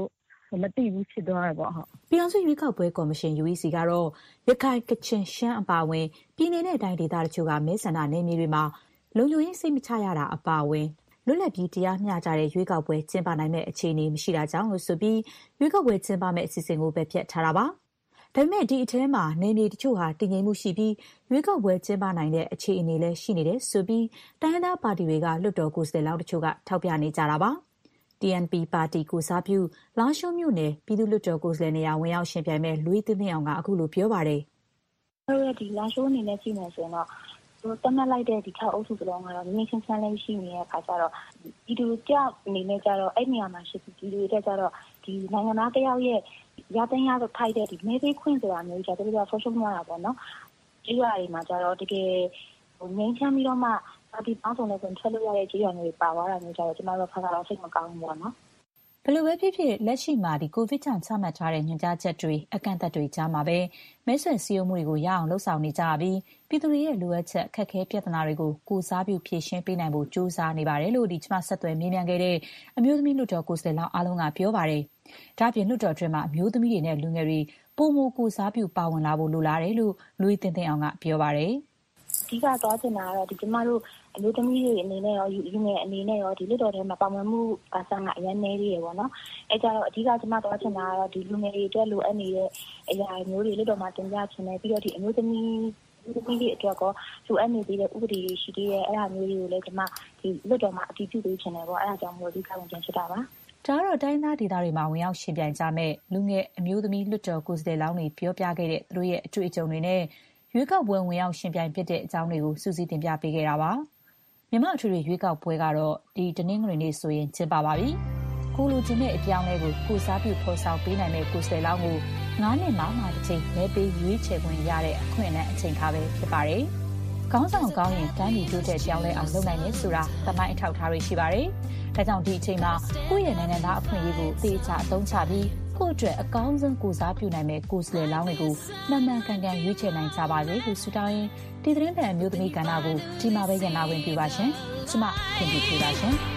မသိဘူးဖြစ်သွားတယ်ပေါ့ဟုတ်ပြည်ထောင်စုရွေးကောက်ပွဲကော်မရှင် UEC ကတော့ရခိုင်ကချင်ရှမ်းအပါအဝင်ပြည်내နဲ့တိုင်းဒေသတချို့ကမဲဆန္ဒနယ်မြေတွေမှာလုံခြုံရေးစိတ်မချရတာအပါအဝင်လွတ်လပ်ပြီးတရားမျှတတဲ့ရွေးကောက်ပွဲကျင်းပနိုင်မဲ့အခြေအနေမရှိတာကြောင့်လို့ဆိုပြီးရွေးကောက်ပွဲကျင်းပမဲ့အစီအစဉ်ကိုပဲဖျက်ထားတာပါဒါပေမဲ့ဒီအထဲမှာနယ်မြေတချို့ဟာတည်ငြိမ်မှုရှိပြီးရွေးကောက်ပွဲကျင်းပနိုင်တဲ့အခြေအနေလည်းရှိနေတယ်ဆိုပြီးတိုင်းရင်းသားပါတီတွေကလွှတ်တော်ကိုယ်စားလှယ်လောင်းတချို့ကထောက်ပြနေကြတာပါTNP ပါတီကိုစားပြုလာရှိုးမြို့နယ်ပြည်သူ့လွှတ်တော်ကိုယ်စားလှယ်နေရာဝင်ရောက်ရှင်ပြိုင်မဲ့လူသင်းအောင်ကအခုလိုပြောပါတယ်။ဟုတ်ရဲ့ဒီလာရှိုးအနေနဲ့ကြည့်မယ်ဆိုရင်တော့တတ်မှတ်လိုက်တဲ့ဒီ6အုပ်စုစလုံးကတော့မြင့်ချင်းဆန်းလေးရှိနေတဲ့အခါကျတော့ဒီလူကြောက်အနေနဲ့ကျတော့အဲ့နေရာမှာရှိပြီးဒီလူတွေကျတော့ဒီနိုင်ငံသားတယောက်ရဲ့ရတဲ့ရတော့ထိုက်တဲ့ဒီမဲပေးခွင့်ဆိုတာမျိုးကြတော့သူကဆော့ရှုံးရတာပေါ့နော်။ဒီရွာတွေမှာကျတော့တကယ်ငင်းချမ်းပြီးတော့မှဒီပေါင်းစုံနဲ့ကိုထွက်လို့ရတဲ့ကြေးရွာတွေပါသွားတာမျိုးကြတော့ကျမတို့ဖတ်တာတော့စိတ်မကောင်းဘူးပေါ့နော်ဘယ်လိုပဲဖြစ်ဖြစ်လက်ရှိမှာဒီကိုဗစ်ကြောင့်ချမှတ်ထားတဲ့ညွှန်ကြားချက်တွေအကန့်အသတ်တွေကြားမှာပဲမဲဆွယ်စည်းရုံးမှုတွေကိုရအောင်လှုပ်ဆောင်နေကြပြီးပြည်သူတွေရဲ့လိုအပ်ချက်အခက်အခဲပြဿနာတွေကိုကိုစားပြုဖြေရှင်းပေးနိုင်ဖို့ကြိုးစားနေပါတယ်လို့ဒီကျမဆက်သွယ်မေးမြန်းခဲ့တဲ့အမျိုးသမီးလွှတ်တော်ကိုယ်စားလှယ်လောင်းအားလုံးကပြောပါတယ်။ဒါ့အပြင်လွှတ်တော်တွင်မှာအမျိုးသမီးတွေနဲ့လူငယ်တွေပုံမကိုစားပြုပါဝင်လာဖို့လိုလားတယ်လို့လူသင်းအောင်ကပြောပါတယ်။အဓိကသွားချင်တာကတော့ဒီကျမတို့အမျိုးသမီးတွေအနေနဲ့ရောလူငယ်အနေနဲ့ရောဒီလွတ်တော်ထဲမှာပါဝင်မှုအဆန်းကအရင်နေရပေါ့နော်အဲကြတော့အဓိကကျမသွားချင်တာကတော့ဒီလူငယ်တွေအတွက်လိုအပ်နေတဲ့အရာမျိုးတွေလွတ်တော်မှာတင်ပြချင်တယ်ပြီးတော့ဒီအမျိုးသမီးတွေအတွက်ကောလိုအပ်နေသေးတဲ့ဥပဒေတွေရှိသေးတယ်အဲ့ဒါမျိုးတွေကိုလည်းကျမဒီလွတ်တော်မှာအတည်ပြုပေးချင်တယ်ပေါ့အဲ့ဒါကြောင့်မို့အဓိကဝင်ချင်တာပါဒါကတော့တိုင်းသားဒေသတွေမှာဝင်ရောက်ရှင်ပြိုင်ကြမဲ့လူငယ်အမျိုးသမီးလွတ်တော်ကိုယ်စားလှယ်လောင်းတွေပြောပြခဲ့တဲ့သူတို့ရဲ့အတွေ့အကြုံတွေနဲ့ရွေးကောက်ပွဲဝင်ရောက်ရှင်ပြိုင်ဖြစ်တဲ့အကြောင်းတွေကိုစူးစီးတင်ပြပေးခဲ့တာပါမြန်မာအထွေထွေရွေးကောက်ပွဲကတော့ဒီတနင်္ဂနွေနေ့ဆိုရင်ကျင်းပပါပြီကိုလူချင်းတဲ့အပြောင်းလဲကိုကိုစားပြုဖော်ဆောင်ပေးနိုင်တဲ့ကိုယ်စားလှယ်လောင်းကို9နှစ်မှတစ်ချိန်မဲပေးရွေးချယ်ခွင့်ရတဲ့အခွင့်အလမ်းအချိန်ခါပဲဖြစ်ပါတယ်ခေါင်းဆောင်ကောင်းရင်တန်းပြီးတိုးတက်ပြောင်းလဲအောင်လုပ်နိုင်တယ်ဆိုတာသမိုင်းအထောက်အထားတွေရှိပါတယ်ဒါကြောင့်ဒီအချိန်မှာကိုယ့်ရဲ့နိုင်ငံသားအခွင့်အရေးကိုသေချာအသုံးချပြီးကိုယ့်အတွက်အကောင်းဆုံးကိုစားပြုနိုင်မဲ့ကိုယ်စားလှယ်လောင်းတွေကိုမှန်မှန်ကန်ကန်ရွေးချယ်နိုင်ကြပါစေလို့ဆုတောင်းရင်ဒီသတင်းပတ်အမျိုးသမီးကဏ္ဍကိုဒီမှာပဲရန်နာဝင်ပြပါရှင်။ကျမခင်ဗျာပါရှင်။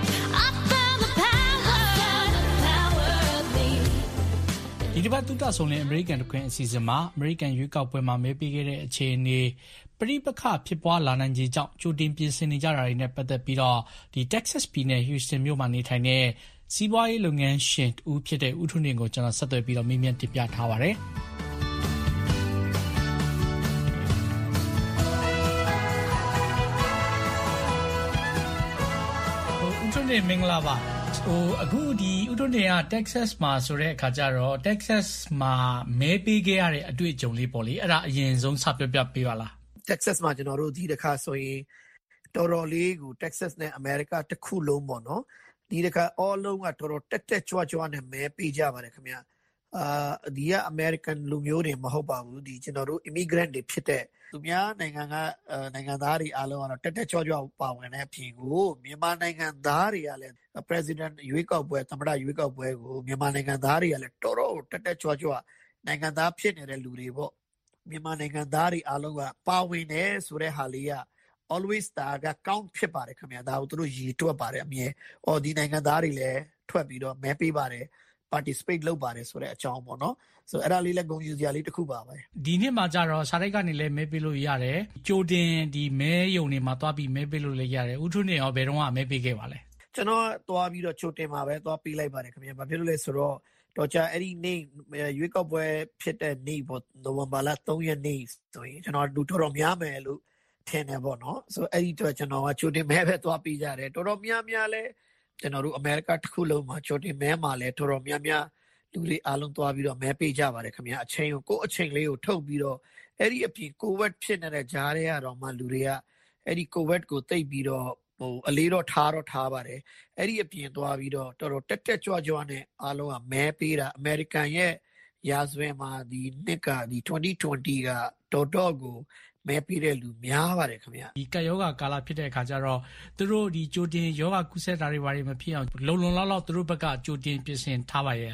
ဒီတစ်ပတ်တူတာဆုံးလင်အမေရိကန်တခွင်အစီအစဉ်မှာအမေရိကန်ရွေးကောက်ပွဲမှာမဲပေးခဲ့တဲ့အခြေအနေပရိပခဖြစ်ပွားလာနိုင်ခြင်းကြောင့်ကြိုတင်ပြင်ဆင်နေကြတာတွေနဲ့ပတ်သက်ပြီးတော့ဒီ Texas ပြည်နယ် Houston မြို့မှာနေထိုင်တဲ့စီးပွားရေးလုပ်ငန်းရှင်ဦးဖြစ်တဲ့ဦးထွန်းနေကိုကျွန်တော်ဆက်သွယ်ပြီးတော့မေးမြန်းတင်ပြထားပါတယ်ဦးထွန်းနေမင်္ဂလာပါအခုဒီဦးထွန်းနေက Texas မှာဆိုတဲ့အခါကျတော့ Texas မှာမဲပေးခဲ့ရတဲ့အတွေ့အကြုံလေးပေါ့လေအဲ့ဒါအရင်ဆုံးစပြပြပေးပါလား Texas မှာကျွန်တော်တို့ဒီတစ်ခါဆိုရင်တော်တော်လေးကို Texas နဲ့ America တစ်ခုလုံးပေါ့နော်ဒီတစ်ခါ all လုံးကတော်တော်တက်ကြွကြွနဲ့မဲပေးကြပါတယ်ခင်ဗျဒီက American လူမျိုးတွေမဟုတ်ပါဘူးဒီကျွန်တော်တို့ immigrant တွေဖြစ်တဲ့သူများနိုင်ငံကနိုင်ငံသားတွေအားလုံးကတော့တက်ကြွကြွပါဝင်တဲ့အပြင်ကိုမြန်မာနိုင်ငံသားတွေကလည်း President ရွေးကောက်ပွဲသမ္မတရွေးကောက်ပွဲကိုမြန်မာနိုင်ငံသားတွေကလည်းတော်တော်တက်ကြွကြွနိုင်ငံသားဖြစ်နေတဲ့လူတွေပေါ့မြန်မာနိုင်ငံသားတွေအားလုံးကပါဝင်တယ်ဆိုတဲ့ဟာလေးကalways ဒါက count ဖြစ်ပါတယ်ခင်ဗျာဒါကိုသူတို့ရည်တွက်ပါတယ်အမြဲဒီနိုင်ငံသားတွေလည်းထွက်ပြီးတော့မဲပေးပါတယ် participate လုပ်ပါတယ်ဆိုတဲ့အကြောင်းပေါ့နော်ဆိုအဲ့ဒါလေးလည်းဂုဏ်ယူစရာလေးတစ်ခုပါပဲဒီနှစ်မှာကျတော့စာရိုက်ကနေလည်းမဲပေးလို့ရတယ်ကြိုတင်ဒီမဲယုံတွေမှာသွားပြီးမဲပေးလို့လည်းရတယ်ဦးထွန်းနေရောဘယ်တော့မှမဲပေးခဲ့ပါလဲကျွန်တော်သွားပြီးတော့ကြိုတင်မှာပဲသွားပေးလိုက်ပါတယ်ခင်ဗျာဘာဖြစ်လို့လဲဆိုတော့တော့ကြာအဲ့ဒီနေ့ရွေးကောက်ပွဲဖြစ်တဲ့နေ့ပေါ့နိုဝင်ဘာလ3ရက်နေ့ဆိုရင်ကျွန်တော်လူတော်တော်များမယ်လို့ထင်တယ်ပေါ့နော်ဆိုအဲ့ဒီတော့ကျွန်တော်ကချိုတင်မဲပဲသွားပေးကြတယ်တော်တော်များများလဲကျွန်တော်တို့အမေရိကတစ်ခုလုံးမှာချိုတင်မဲမှာလဲတော်တော်များများလူတွေအားလုံးသွားပြီးတော့မဲပေးကြပါတယ်ခင်ဗျာအချိန်ကိုအချိန်လေးကိုထုတ်ပြီးတော့အဲ့ဒီအပြင်ကိုဗစ်ဖြစ်နေတဲ့ဂျားတွေကတော့မှလူတွေကအဲ့ဒီကိုဗစ်ကိုသိပ်ပြီးတော့အလေးတော့ထားပါတယ်အဲ့ဒီအပြင်သွားပြီးတော့တော်တော်တက်ကြွကြွနဲ့အားလုံးကမဲပေးတာအမေရိကန်ရဲ့ရာဇဝင်မှာဒီနှစ်ကဒီ2020ကတော်ကိုမဲပေးတဲ့လူများပါတယ်ခင်ဗျာဒီကယောဂကာလဖြစ်တဲ့အခါကျတော့သူတို့ဒီကြိုတင်ယောဂကုသတာတွေဘာတွေမဖြစ်အောင်လုံလောက်သူတို့ဘက်ကကြိုတင်ပြင်ဆင်ထားပါရဲ့လား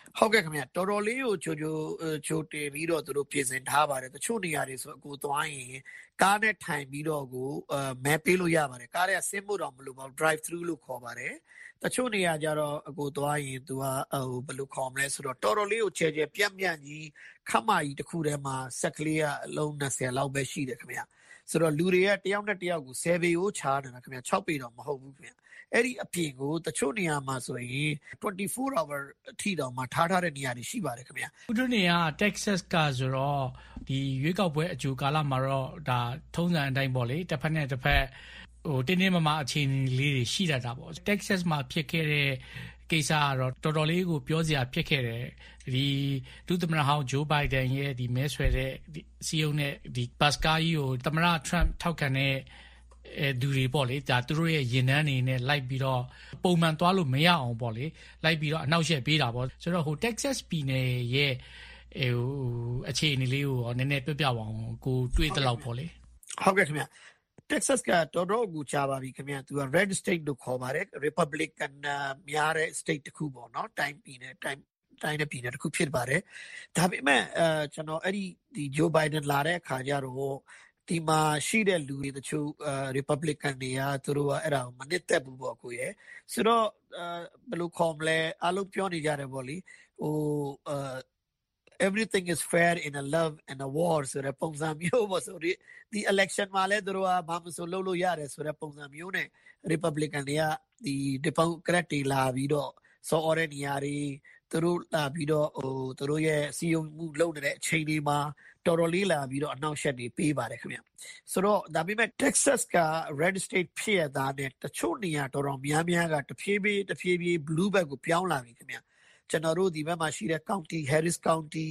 ဟုတ်ကဲ့ခင်ဗျတော်တော်လေးကိုချိုတင်ပြီးတော့သူတို့ပြင်ဆင်ထားပါတယ်တချို့နေရာတွေဆိုအခုသွားရင်ကားနဲ့ထိုင်ပြီးတော့ကိုမဲပေးလို့ရပါတယ်ကားတွေကဆင်းဖို့တော့မလိုပါဘူး drive through လို့ခေါ်ပါတယ်တချို့နေရာကြတော့အခုသွားရင်သူကဘယ်လိုခေါ်မလဲဆိုတော့တော်တော်လေးကိုချဲပြန့်ကြီးခမကြီးတစ်ခုထဲမှာဆက်ကလေးကအလုံး20လောက်ပဲရှိတယ်ခင်ဗျဆိုတော့လူတွေကတယောက်နဲ့တယောက်ကို10ပေကိုချားနေတာခင်ဗျ6ပေတော့မဟုတ်ဘူးခင်ဗျအဲ့ဒီအပြင်ကိုတချို့နေရာမှာဆိုရင်24 hour အထိတောင်မှထားတဲ့နေရာတွေရှိပါတယ်ခင်ဗျဦးတို့နေက Texas ကဆိုတော့ဒီရွေးကောက်ပွဲအကြိုကာလမှာတော့ဒါထုံးစံအတိုင်းပေါ့လေတစ်ဖက်နဲ့တစ်ဖက်တင်းတင်းမာမာအခြေအနေလေးတွေရှိတတ်တာပေါ့ Texas မှာဖြစ်ခဲ့တဲ့ကိစ္စကတော့တော်တော်လေးကိုပြောစရာဖြစ်ခဲ့တယ်ဒီဒုသမ္မတဟောင်းဂျိုးဘိုင်ဒန်ရဲ့ဒီမဲဆွယ်တဲ့စီယုံနဲ့ဒီဘတ်စကာကြီးကိုသမ္မတထရမ့်ထောက်ခံတဲ့ဒူတွေပေါ့လေဒါသူတို့ရဲ့ရင်နှန်းနေနဲ့လိုက်ပြီးတော့ပုံမှန်သွားလို့မရအောင်ပေါ့လေလိုက်ပြီးတော့အနောက်ရှက်ပေးတာပေါ့ဆိုတော့ဟို Texas ပြည်နယ်ရဲ့အခြေအနေလေးကိုနည်းနည်းပြပြပါအောင်ကိုတွေးသလောက်ပေါ့လေဟုတ်ကဲ့ခင်ဗျTexas ကတော်တော်ကိုကြာပါပြီခင်ဗျသူက red state လို့ခေါ်ပါတယ် Republican များတဲ့ state တစ်ခုပေါ့နော်တိုင်းပြည်နဲ့တိုင်းပြည်နဲ့တစ်ခုဖြစ်ပါတယ်ဒါပေမဲ့ကျွန်တော်အဲ့ဒီ Joe Biden လာတဲ့အခါကျတော့ဒီမှာရှိတဲ့လူတွေတချို့Republican တွေကသူတို့ကအဲ့ဒါကိုမနစ်သက်ဘူးပေါ့ကိုရဲ့ဆိုတော့ဘယ်လိုခေါ်မလဲအားလုံးပြောနေကြတယ်ပေါ့လေဟိုeverything is fair in a love and a war ဆိုတဲ့ပုံစံမျိုးပေါ့ဆိုဒီ election မှာလဲသူတို့ကဘာမှမဆိုလုပ်လို့ရတယ်ဆိုတဲ့ပုံစံမျိုးနဲ့ Republican တွေကဒီ Democrat တွေလာပြီးတော့စော်တဲ့နေရာတွေသူတို့လာပြီးတော့သူတို့ရဲ့စီယုံမှုလုပ်နေတဲ့အချိန်တွေမှာတော်တော်လေးလာပြီးတော့အနောက်ရှက်တွေပေးပါတယ်ခင်ဗျဆိုတော့ဒါပေမဲ့ Texas က red state ဖြစ်ရတာနဲ့တချို့နေရာတော်တော်များများကတဖြည်းဖြည်း blue bag ကိုပြောင်းလာပြီခင်ဗျကျွန်တော်တို့ဒီဘက်မှာရှိတဲ့ county Harris County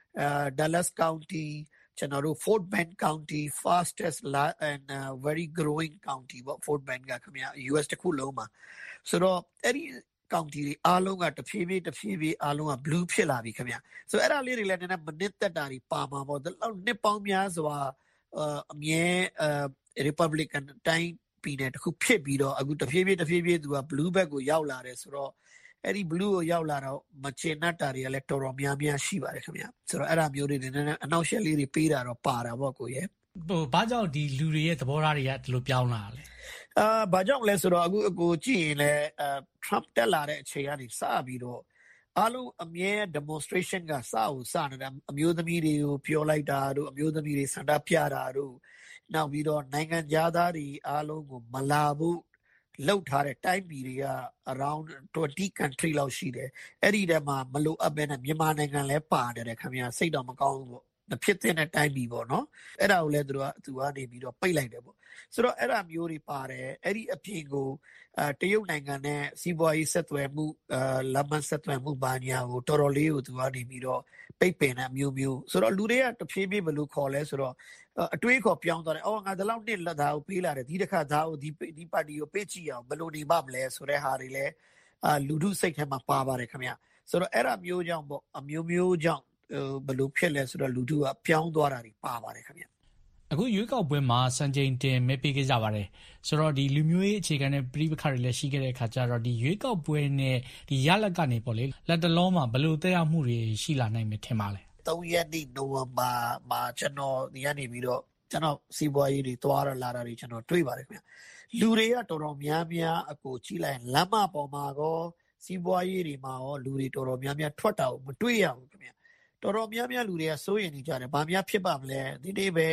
Dallas County ကျွန်တော်တို့ Fort Bend County fastest and very growing county ပေါ့ Fort Bend ကခင်ဗျ US တစ်ခုလုံးမှာဆိုတော့အဲ့ဒီcounty တွေအားလုံးကတဖြည်းဖြည်းအားလုံးက blue ဖြစ်လာပြီခင်ဗျဆိုအဲ့ဒါလေးတွေလည်းနည်းနည်းမနစ်သက်တာတွေပါမှာပေါ့ဒါလောက်နှစ်ပေါင်းများစွာအမြဲRepublican တိုင်းပြည်နယ်တစ်ခုဖြစ်ပြီးတော့အခုတဖြည်းဖြည်းသူက blue bag ကိုရောက်လာတယ်ဆိုတော့အဲ့ဒီ blue ကိုရောက်လာတော့မချင်တတ်တာတွေကလည်းတော်တော်များရှိပါတယ်ခင်ဗျဆိုတော့အဲ့ဒါမျိုးတွေနည်းနည်းအနောက်ရှက်လေးတွေပေးတာတော့ပါတာပေါ့ကိုရဲ့ဘာကြောင့်ဒီလူတွေရဲ့သဘောထားတွေကဒီလိုပြောင်းလာလဲဘာကြောင့်လဲဆိုတော့အခုကြည့်ရင်လည်းTrump တက်လာတဲ့အချိန်ကနေစပြီးတော့အားလုံးအမြဲ demonstration ကစနေတာအမျိုးသမီးတွေကိုပြောလိုက်တာတို့အမျိုးသမီးတွေဆန္ဒပြတာတို့နောက်ပြီးတော့နိုင်ငံသားတွေအားလုံးကိုမလာဘူးလောက်ထားတဲ့တိုင်းပြည်တွေက around 20 country လောက်ရှိတယ်အဲ့ဒီထဲမှာမလိုအပ်ဘဲနဲ့မြန်မာနိုင်ငံလည်းပါတယ်ခင်ဗျာစိတ်တော့မကောင်းဘူးပေါ့မဖြစ်တဲ့တိုင်းပြည်ပေါ့နော်အဲ့ဒါကိုလည်းသူကနေပြီးတော့ပိတ်လိုက်တယ်ပေါ့ဆိုတော့အဲ့ဒါမျိုးတွေပါတယ်အဲ့ဒီအပြင်ကိုတရုတ်နိုင်ငံနဲ့စီးပွားရေးဆက်သွယ်မှုလမ်းမဆက်သွယ်မှုဘာညာကိုတော်တော်လေးကိုသူကနေပြီးတော့ပိတ်ပင်တဲ့အမျိုးဆိုတော့လူတွေကတဖြည်းဖြည်းဘယ်လိုခေါ်လဲဆိုတော့အတွေးခေါ်ပြောင်းသွားတယ်။ငါဒီလောက်နှစ်လက်သားကိုပေးလာတယ်ဒီတစ်ခါသားကိုဒီပါတီကိုပေးကြည့်အောင်ဘယ်လိုနေပါမလဲဆိုတဲ့ဟာတွေလည်းလူထုစိတ်ထဲမှာပါပါတယ်ခင်ဗျ။ဆိုတော့အဲ့ဒါမျိုးကြောင့်ပေါ့အမျိုးကြောင့်ဘယ်လိုဖြစ်လဲဆိုတော့လူထုကပြောင်းသွားတာတွေပါပါတယ်ခင်ဗျ။အခုရွေးကောက်ပွဲမှာစံချိန်တင်မဲပေးခဲ့ကြပါတယ်။ဆိုတော့ဒီလူမျိုးရေးအခြေခံတဲ့ပြည်ပခါတွေလည်းရှိခဲ့တဲ့အခါကျတော့ဒီရွေးကောက်ပွဲနဲ့ဒီရလဒ်ကနေပေါ့လေလက်တလုံးမှာဘယ်လိုသက်ရောက်မှုတွေရှိလာနိုင်မယ်ထင်ပါလဲ။3 ရက်နေ့နိုဝင်ဘာမှာကျွန်တော်ဒီကနေပြီးတော့ကျွန်တော်စီးပွားရေးတွေသွားရလာတာတွေကျွန်တော်တွေ့ပါတယ်ခင်ဗျလူတွေကတော်တော်များများအကိုကြည့်လိုက်လမ်းမပေါ်မှာကောစီးပွားရေးတွေမှာရောလူတွေတော်တော်များများထွက်တာကိုမတွေ့ရဘူးခင်ဗျတော်တော်များများလူတွေကစိုးရိမ်နေကြတယ်ဘာများဖြစ်ပါမလဲဒီနေ့ပဲ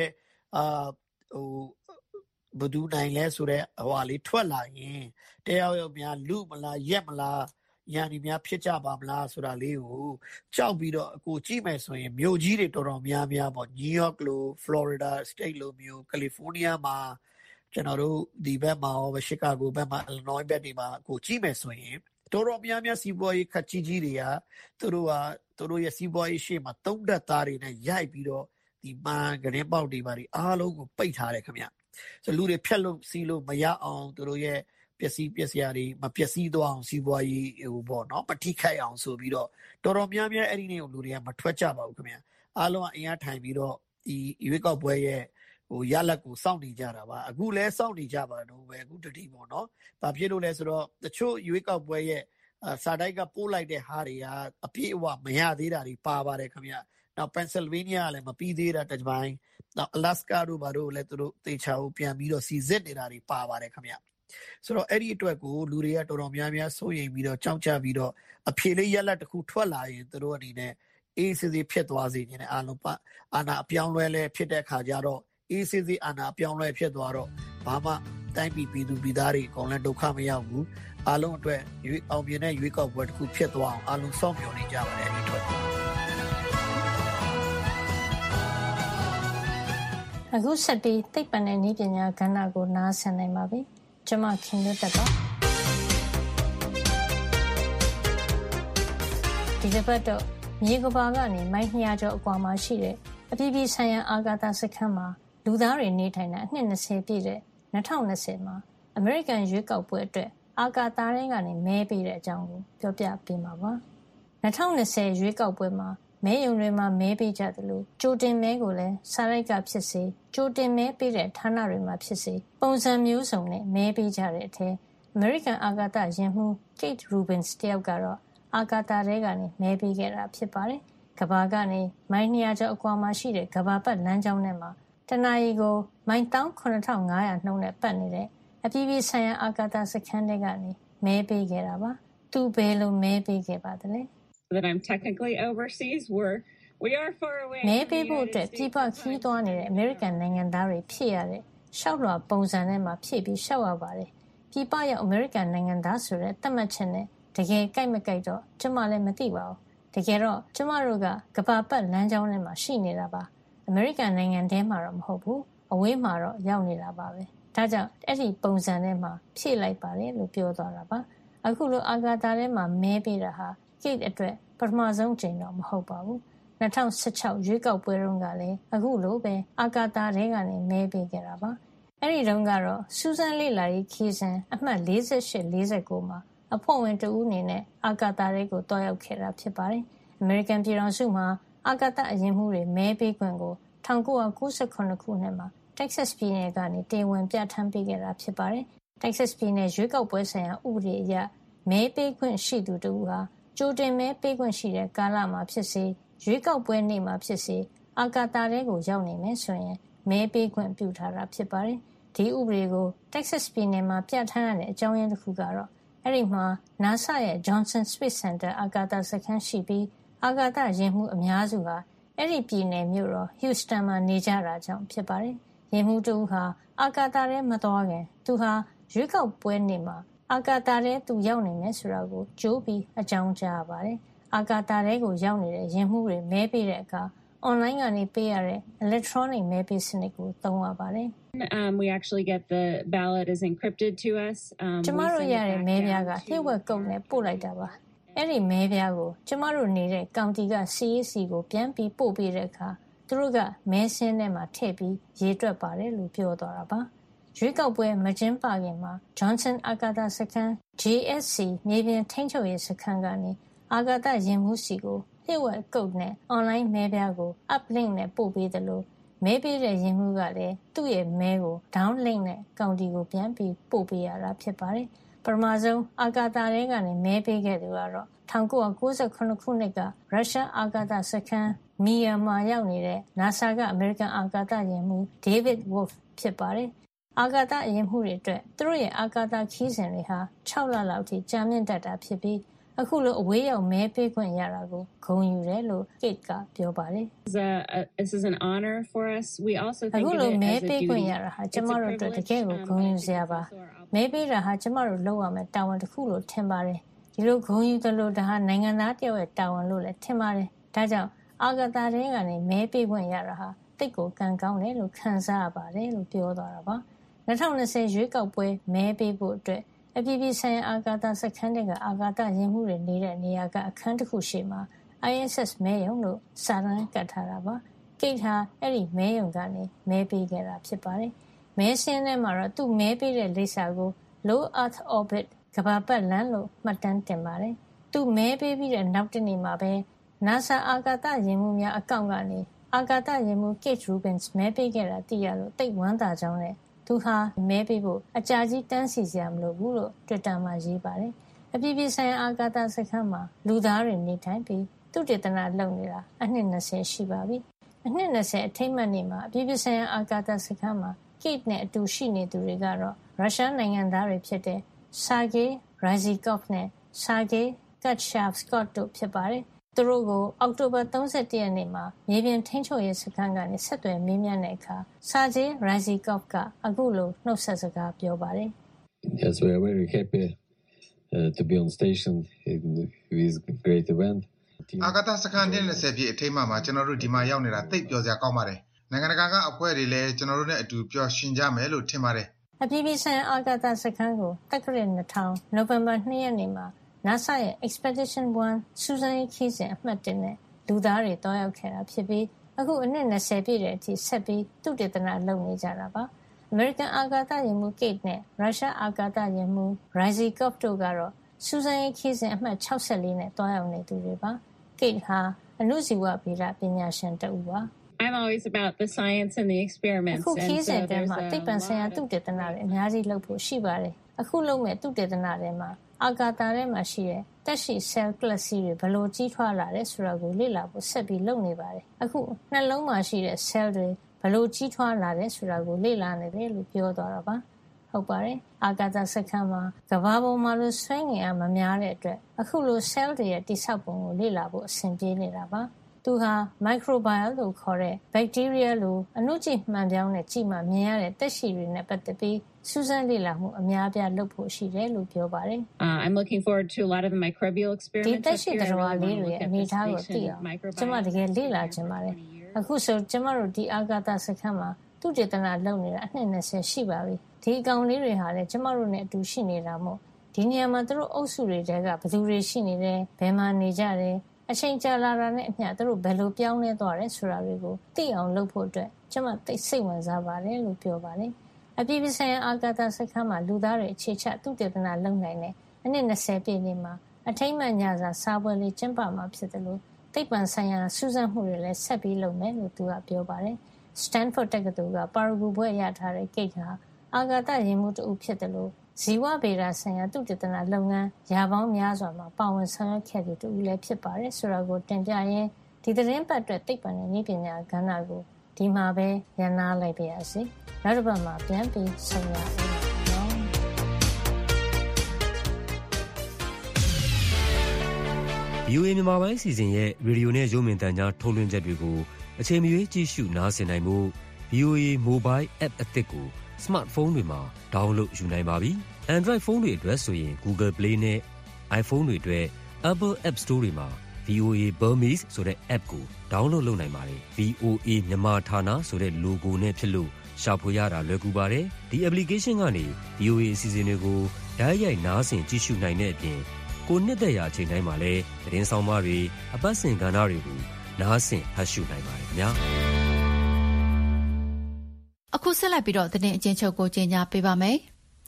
ဘဒူနိုင်လဲဆိုတော့ဟွာလေးထွက်လာရင်တယောက်များလူမလားရက်မလားညာနေများဖြစ်ကြပါမလားဆိုတာလေးကိုကြောက်ပြီးတော့အကိုကြည့်မယ်ဆိုရင်မြို့ကြီးတွေတော်တော်များများပေါ့ New York လို Florida State လိုမျိုး California မှာကျွန်တော်တို့ဒီဘက်မှာရော Chicago ဘက်မှာ Illinois ဘက်တွေမှာကိုကြည့်မယ်ဆိုရင်တော်တော်များများစီးပွားရေးခက်ကြီးတွေကသူတို့ရဲ့စီးပွားရေးရှေ့မှာသုံးသက်သားတွေနဲ့ရိုက်ပြီးတော့ဒီမှန်ကရင်ပေါက်တွေပါတွေအားလုံးကိုပိတ်ထားတယ်ခင်ဗျဆိုလူတွေဖြတ်လို့စီးလို့မရအောင်သူတို့ရဲ့ပျက်စီးရတွေမပျက်စီးသွားအောင်စီးပွားရေးပေါ့နော်မထိခိုက်အောင်ဆိုပြီးတော့တော်တော်များများအဲ့ဒီနေ့ကိုလူတွေကမထွက်ကြပါဘူးခင်ဗျအားလုံးကအင်အားထိုင်ပြီးတော့ဒီရွေးကောက်ပွဲရဲ့ရလဒ်ကိုစောင့်နေကြတာပါအခုလဲစောင့်နေကြပါတော့ပဲအခုတတိပေါ့နော်ဘာဖြစ်လို့လဲဆိုတော့တချို့ရွေးကောက်ပွဲရဲ့စာတိုက်ကပို့လိုက်တဲ့ဟာတွေကအပြည့်အဝမရသေးတာတွေပါပါတယ်ခင်ဗျနောက် Pennsylvania ကလည်းမပြီးသေးတာတစ်ပိုင်းနောက် Alaska တို့ဘာတို့လည်းသူတို့သေချာကိုပြန်ပြီးတော့စီစစ်နေတာတွေပါပါတယ်ခင်ဗျဆိုတော့အဲ့ဒီအတွက်ကိုလူတွေကတော်တော်များများစိုးရိမ်ပြီးတော့ကြောက်ကြပြီးတော့အဖြေလေးရက်လက်တစ်ခုထွက်လာရင်သူတို့အနေနဲ့အေးစစ်စစ်ဖြစ်သွားစေခြင်းနဲ့အာဏာအပြောင်းလဲလဲဖြစ်တဲ့အခါကျတော့အေးစစ်စစ်အာဏာအပြောင်းလဲဖြစ်သွားတော့ဘာမှတိုင်းပြည်သူပြည်သားတွေအကုန်လုံးဒုက္ခမရောက်ဘူးအားလုံးအတွက်အောင်မြင်တဲ့ရွေးကောက်ပွဲတစ်ခုဖြစ်သွားအောင်အားလုံးစောင့်မျှော်နေကြပါတယ်ဒီအတွက်အခုဆက်ပြီးသိပ္ပံနဲ့နည်းပညာကဏ္ဍကိုနားဆင်နိုင်ပါပြီကျွန်မခင်ဗျတက်ပါဒီတစ်ပတ်တော့မြေကမ္ဘာကနေမိုင်200ကျော်အကွာမှာရှိတဲ့အပြည်ပြည်ဆိုင်ရာအာကာသစခန်းမှာလူသားတွေနေထိုင်တာအနှစ်20ပြည့်တဲ့2020မှာအမေရိကန်ရွေးကောက်ပွဲအတွက်အာကာသထဲကနေမဲပေးတဲ့အကြောင်းကိုပြောပြပေးမှာပါ2020ရွေးကောက်ပွဲမှာမဲရုံတွေမှာမဲပေးကြတယ်လို့ကြိုတင်မဲကိုလည်းစာရိုက်ကဖြစ်စေကြိုတင်မဲပေးတဲ့ဌာနတွေမှာဖြစ်စေပုံစံမျိုးစုံနဲ့မဲပေးကြတဲ့အထက်အမေရိကန်အာကာသယာဉ်မှူး Kate Rubins တယောက်ကတော့အာကာသထဲကနေမဲပေးခဲ့တာဖြစ်ပါတယ်။ကမ္ဘာကနေမိုင်200ကျော်အကွာမှာရှိတဲ့ကမ္ဘာပတ်လမ်းကြောင်းထဲမှာတနာရီကိုမိုင် 18500 နှုန်းနဲ့ပတ်နေတဲ့အပြည်ပြည်ဆိုင်ရာအာကာသစခန်းတွေကနေမဲပေးခဲ့တာပါ။သူဘယ်လိုမဲပေးခဲ့ပါသလဲ။ That I'm technically overseas. We are far away. မဲပေးဖို့အတွက်ပြည်ပခီးသွားနေတဲ့အမေရိကန်နိုင်ငံသားတွေဖြည့်ရတဲ့ရှောက်လွှာပုံစံထဲမှာဖြည့်ပြီးရှောက်ရပါတယ်။ပြည်ပရောက်အမေရိကန်နိုင်ငံသားဆိုတဲ့သတ်မှတ်ချက်နဲ့တကယ်ကြိုက်မကြိုက်တော့ကျမလည်းမသိပါဘူး။တကယ်တော့ကျမတို့ကကမ္ဘာပတ်လမ်းကြောင်းထဲမှာရှိနေတာပါ။အမေရိကန်နိုင်ငံထဲမှာတော့မဟုတ်ဘူး။အဝေးမှာတော့ရောက်နေတာပါပဲ။ဒါကြောင့်အဲ့ဒီပုံစံထဲမှာဖြည့်လိုက်ပါတယ်လို့ပြောသွားတာပါ။အခုလိုအာကာသထဲမှာမဲပေးတာဟာ Kate အတွက်ပထမဆုံးချိန်တော့မဟုတ်ပါဘူး2016ရွေးကောက်ပွဲတုန်းကလည်းအခုလိုပဲအာကာသထဲကနေမဲပေးခဲ့တာပါအဲ့ဒီတုန်းကတော့စူးစမ်းလေ့လာရေးခီးစဉ်အမှတ်48-49မှာအဖွဲ့ဝင်တဦးအနေနဲ့အာကာသထဲကိုတွားရောက်ခဲ့တာဖြစ်ပါတယ်အမေရိကန်ပြည်ထောင်စုမှာအာကာသအရင်မှုတွေမဲပေးခွင့်ကို1998ခုနှစ်မှာ Texas ပြည်နယ်ကနေတင်ဝင်ပြဋ္ဌာန်းပေးခဲ့တာဖြစ်ပါတယ် Texas ပြည်နယ်ရွေးကောက်ပွဲဆိုင်ရာဥပဒေအရမဲပေးခွင့်ရှိသူတဦးဟာကြိုတင်မဲပေးခွင့်ရှိတဲ့ကာလမှာဖြစ်စေရွေးကောက်ပွဲနေ့မှာဖြစ်စေအာကာသထဲကိုရောက်နေမယ်ဆိုရင်မဲပေးခွင့်ပြုထားတာဖြစ်ပါတယ်။ဒီဥပဒေကို Texas ပြည်နယ်မှာပြဋ္ဌာန်းရတဲ့အကြောင်းရင်းတစ်ခုကတော့အဲ့ဒီမှာ NASA ရဲ့ Johnson Space Center အာကာသစခန်းရှိပြီးအာကာသယာဉ်မှူးအများစုဟာအဲ့ဒီပြည်နယ်မြို့တော် Houston မှာနေကြတာကြောင့်ဖြစ်ပါတယ်။ယာဉ်မှူးတူဟာအာကာသထဲမသွားခင်သူဟာရွေးကောက်ပွဲနေ့မှာအာကာသထဲသူရောက်နေမယ်ဆိုတာကိုကြိုးပြီးအကြောင်းကြားပါတယ်။အာကာသထဲကိုရောက်နေတဲ့ယာဉ်မှူးတွေမဲပေးတဲ့အခါ online ကနေပေးရတဲ့ electronic မဲပေးစနစ်ကိုသုံးရပါတယ်။ We actually get the ballot is encrypted to us. ကျမတို့ရတဲ့မဲပြားကလျှို့ဝှက်ကုတ်နဲ့ပို့လိုက်တာပါ။အဲ့ဒီမဲပြားကိုကျမတို့နေတဲ့ကောင်တီက CAC ကိုပြန်ပြီးပို့ပေးတဲ့အခါသူတို့ကမဲစင်းထဲမှာထည့်ပြီးရေးတွက်ပါတယ်လို့ပြောသွားတာပါ။ရွေးကောက်ပွဲမကျင်းပခင်မှာ Johnson အာကာသစခန်း JSC မြေပြင်ထိန်းချုပ်ရေးစခန်းကနေအာကာသယာဉ်မှူးစီကိုလျှို့ဝှက်ကုတ်နဲ့ online မဲပြားကို uplink နဲ့ပို့ပေးတယ်လို့မဲပေးတဲ့ယာဉ်မှူးကလည်းသူ့ရဲ့မဲကို downlink နဲ့ကောင်တီကိုပြန်ပြီးပို့ပေးရတာဖြစ်ပါတယ်။ပထမဆုံးအာကာသထဲကနေမဲပေးခဲ့သူကတော့1998ခုနှစ်ကရုရှားအာကာသစခန်းမီယာမှာရောက်နေတဲ့ NASA ကအမေရိကန်အာကာသယာဉ်မှူး David Wolf ဖြစ်ပါတယ်။အာကာသယာဉ်မှူးတွေအတွက်သူတို့ရဲ့အာကာသခီးစဉ်တွေဟာ6လလောက်ထိကြာမြင့်တတ်တာဖြစ်ပြီးအခုလိုအဝေးရောက်မဲပေးခွင့်ရတာကိုဂုဏ်ယူတယ်လို့ Kate ကပြောပါတယ် This is an honor for us. We also think အခုလိုမဲပေးခွင့်ရတာဟာကျမတို့အတွက်တကယ်ကိုဂုဏ်ယူစရာပါမဲပေးတာဟာကျမတို့လုပ်ရမယ့်တာဝန်တစ်ခုလို့ထင်ပါတယ်ဒီလိုဂုဏ်ယူသလိုဒါဟာနိုင်ငံသားတယောက်ရဲ့တာဝန်လို့လည်းထင်ပါတယ်ဒါကြောင့်အာကာသထဲကနေမဲပေးခွင့်ရတာဟာတိတ်ကိုကံကောင်းတယ်လို့ခံစားရပါတယ်လို့ပြောသွားတာပါ2020ရွေးကောက်ပွဲမဲပေးဖို့အတွက်အပြည်ပြည်ဆိုင်ရာအာကာသစခန်းတွေကအာကာသယာဉ်မှူးတွေနေတဲ့နေရာကအခန်းတစ်ခုရှိမှာ ISS မဲရုံလို့စာတမ်းကတ်ထားတာပါ။ကိတ်ဟာအဲ့ဒီမဲရုံကနေမဲပေးခဲ့တာဖြစ်ပါတယ်။မဲစင်းထဲမှာတော့သူ့မဲပေးတဲ့လိပ်စာကို Low Earth Orbit ကမ္ဘာပတ်လမ်းလို့မှတ်တမ်းတင်ပါတယ်။သူ့မဲပေးပြီးတဲ့နောက်တစ်နေ့မှာပဲ NASA အာကာသယာဉ်မှူးများအကောင့်ကနေအာကာသယာဉ်မှူး Kate Rubins မဲပေးခဲ့တာသိရလို့တိတ်ဝမ်းသာကြောင်းနဲ့သူဟာမဲပေးဖို့အကြာကြီးတန်းစီစရာမလိုဘူးလို့ Twitter မှာရေးပါတယ်။အပြည်ပြည်ဆိုင်ရာအာကာသစခန်းမှာလူသားတွေနေထိုင်ပြီးသုတေသနလုပ်နေတာအနှစ်20ရှိပါပြီ။အနှစ်20အထိမ်းအမှတ်နေ့မှာအပြည်ပြည်ဆိုင်ရာအာကာသစခန်းမှာ Kate နဲ့အတူရှိနေသူတွေကတော့ရုရှားနိုင်ငံသားတွေဖြစ်တဲ့ Sergei Ryzhikov နဲ့ Sergei Kutchavskot တို့ဖြစ်ပါတယ်။သူတို့ကိုအောက်တိုဘာ31ရက်နေ့မှာမြေပြင်ထိန်းချုပ်ရေးစခန်းကနေဆက်သွယ်မေးမြန်းတဲ့အခါ Sergei Ryzhikov ကအခုလိုနှုတ်ဆက်စကားပြောပါတယ်။ Yes, we are very happy to be on station in this great event. အာကာသစခန်းနဲ့20ပြည့်အထိမ်းအမှတ်မှာကျွန်တော်တို့ဒီမှာရောက်နေတာသိပ်ပျော်စရာကောင်းပါတယ်။နိုင်ငံတကာကအဖွဲ့တွေလည်းကျွန်တော်တို့နဲ့အတူပျော်ရွှင်ကြမယ်လို့ထင်ပါတယ်။အပြည်ပြည်ဆိုင်ရာအာကာသစခန်းကိုတက္ကရာ2000နိုဝင်ဘာ2ရက်နေ့မှာ NASA ရဲ့ Expedition 1စူးစမ်းရေးခီးစဉ်အမှတ်1နဲ့လူသားတွေတွားရောက်ခဲ့တာဖြစ်ပြီးအခုအနှစ်20ပြည့်တဲ့အထိဆက်ပြီးသုတေသနလုပ်နေကြတာပါ။ အမေရိကန်အာကာသယာဉ်မှူး Kate နဲ့ရုရှားအာကာသယာဉ်မှူး Ryzhikov တို့ကတော့စူးစမ်းရေးခီးစဉ်အမှတ်64နဲ့တွားရောက်နေသူတွေပါ။ Kate ဟာအဏုဇီဝဗေဒပညာရှင်တဦးပါ။ I'm always about the science and the experiments. အခုခီးစဉ်တဲမှာသိပ္ပံဆိုင်ရာသုတေသနတွေအများကြီးလုပ်ဖို့ရှိပါတယ်။အခုလုပ်မဲ့သုတေသနတွေမှာအာကာသထဲမှာရှိတဲ့တက်ရှိ cell class တွေဘယ်လိုကြီးထွားလာတယ်ဆိုတာကိုလေ့လာဖို့ဆက်ပြီးလုပ်နေပါတယ်။အခုနှလုံးမှာရှိတဲ့ cell တွေဘယ်လိုကြီးထွားလာတယ်ဆိုတာကိုလေ့လာနေတယ်လို့ပြောသွားတာပါ။ဟုတ်ပါတယ်။အာကာသစခန်းမှာကမ္ဘာပေါ်မှာလိုဆွဲငင်အားမများတဲ့အတွက်အခုလို cell တွေရဲ့တိဆောက်ပုံကိုလေ့လာဖို့အဆင်ပြေနေတာပါ။သူဟာ microbial လို့ခေါ်တဲ့ bacteria လိုအဏုကြည့်မှန်ပြောင်းနဲ့ကြည့်မှမြင်ရတဲ့သက်ရှိတွေနဲ့ပတ်သက်ပြီးစူးစမ်းလေ့လာမှုအများအပြားလုပ်ဖို့ရှိတယ်လို့ပြောပါတယ်။ I'm looking forward to a lot of the microbial experiments. ဒီသက်ရှိသတ္တဝါလေးတွေရဲ့အနေအထားကိုသိအောင်ကျွန်မတကယ်လေ့လာချင်ပါတယ်။အခုဆိုကျွန်မတို့ဒီအာကာသစခန်းမှာသုတေသနလုပ်နေတာအနှစ်20ရှိပါပြီ။ဒီအကောင်လေးတွေဟာလည်းကျွန်မတို့နဲ့အတူရှိနေတာမို့ဒီနေရာမှာသူတို့အုပ်စုတွေတဲကဘယ်သူတွေရှိနေတယ်ဘယ်မှာနေကြတယ်အချိန်ကြာလာတာနဲ့အမျှသူတို့ဘယ်လိုပြောင်းလဲသွားတယ်ဆိုတာတွေကိုသိအောင်လုပ်ဖို့အတွက်ကျွန်မသိစိတ်ဝင်စားပါတယ်လို့ပြောပါတယ်။အပြည်ပြည်ဆိုင်ရာအာကာသစခန်းမှာလူသားတွေအခြေချသုတေသနလုပ်နိုင်တဲ့အနှစ်20ပြည့်နေ့မှာအထိမ်းအမှတ်ညစာစားပွဲလေးကျင်းပမှာဖြစ်တယ်လို့သိပ္ပံဆိုင်ရာစူးစမ်းမှုတွေလည်းဆက်ပြီးလုပ်မယ်လို့သူကပြောပါတယ်။ Stanford တက္ကသိုလ်ကပါရဂူဘွဲ့ရထားတဲ့ Kate ဟာအာကာသယာဉ်မှူးတဦးဖြစ်တယ်လို့ဇီဝဗေဒဆိုင်ရာသုတေသနလုပ်ငန်းရာပေါင်းများစွာမှာပါဝင်ဆောင်ရွက်ခဲ့သူတူလည်းဖြစ်ပါတယ်ဆိုတာကိုတင်ပြရင်းဒီသတင်းပတ်အတွက်သိပ္ပံနဲ့နည်းပညာကဏ္ဍကိုဒီမှာပဲရန်နာလိုက်ပါရစေ။နောက်တစ်ပတ်မှာပြန်ပြီးဆုံရအောင်။ VOA မြန်မာပိုင်းအစီအစဉ်ရဲ့ရေဒီယိုနဲ့ရုပ်မြင်သံကြားထုတ်လွှင့်ချက်တွေကိုအချိန်မရွေးကြည့်ရှုနားဆင်နိုင်မှု VOA Mobile App အသစ်ကိုစမတ်ဖုန်းတွေမှာ download ယူနိုင်ပါပြီ။ Android ဖုန်းတွေအတွက်ဆိုရင် Google Play နဲ့ iPhone တွေအတွက် Apple App Store တွေမှာ VOA Burmese ဆိုတဲ့ app ကို download လုပ်နိုင်ပါတယ်။ VOA မြန်မာဌာနဆိုတဲ့ logo နဲ့ဖြစ်လို့ရှာဖွေရတာလွယ်ကူပါတယ်။ဒီ application ကနေ VOA အစီအစဉ်တွေကိုတိုက်ရိုက်နားဆင်ကြည့်ရှုနိုင်တဲ့အပြင်ကိုနှစ်သက်ရာအချိန်တိုင်းမှာလည်းသတင်းဆောင်မတွေအပတ်စဉ်ကဏ္ဍတွေကိုနားဆင်ဖတ်ရှုနိုင်ပါတယ်ခင်ဗျာ။အခုဆက်လက်ပြီးတော့သတင်းအကျဉ်းချုပ်ကိုကြေညာပေးပါမယ်။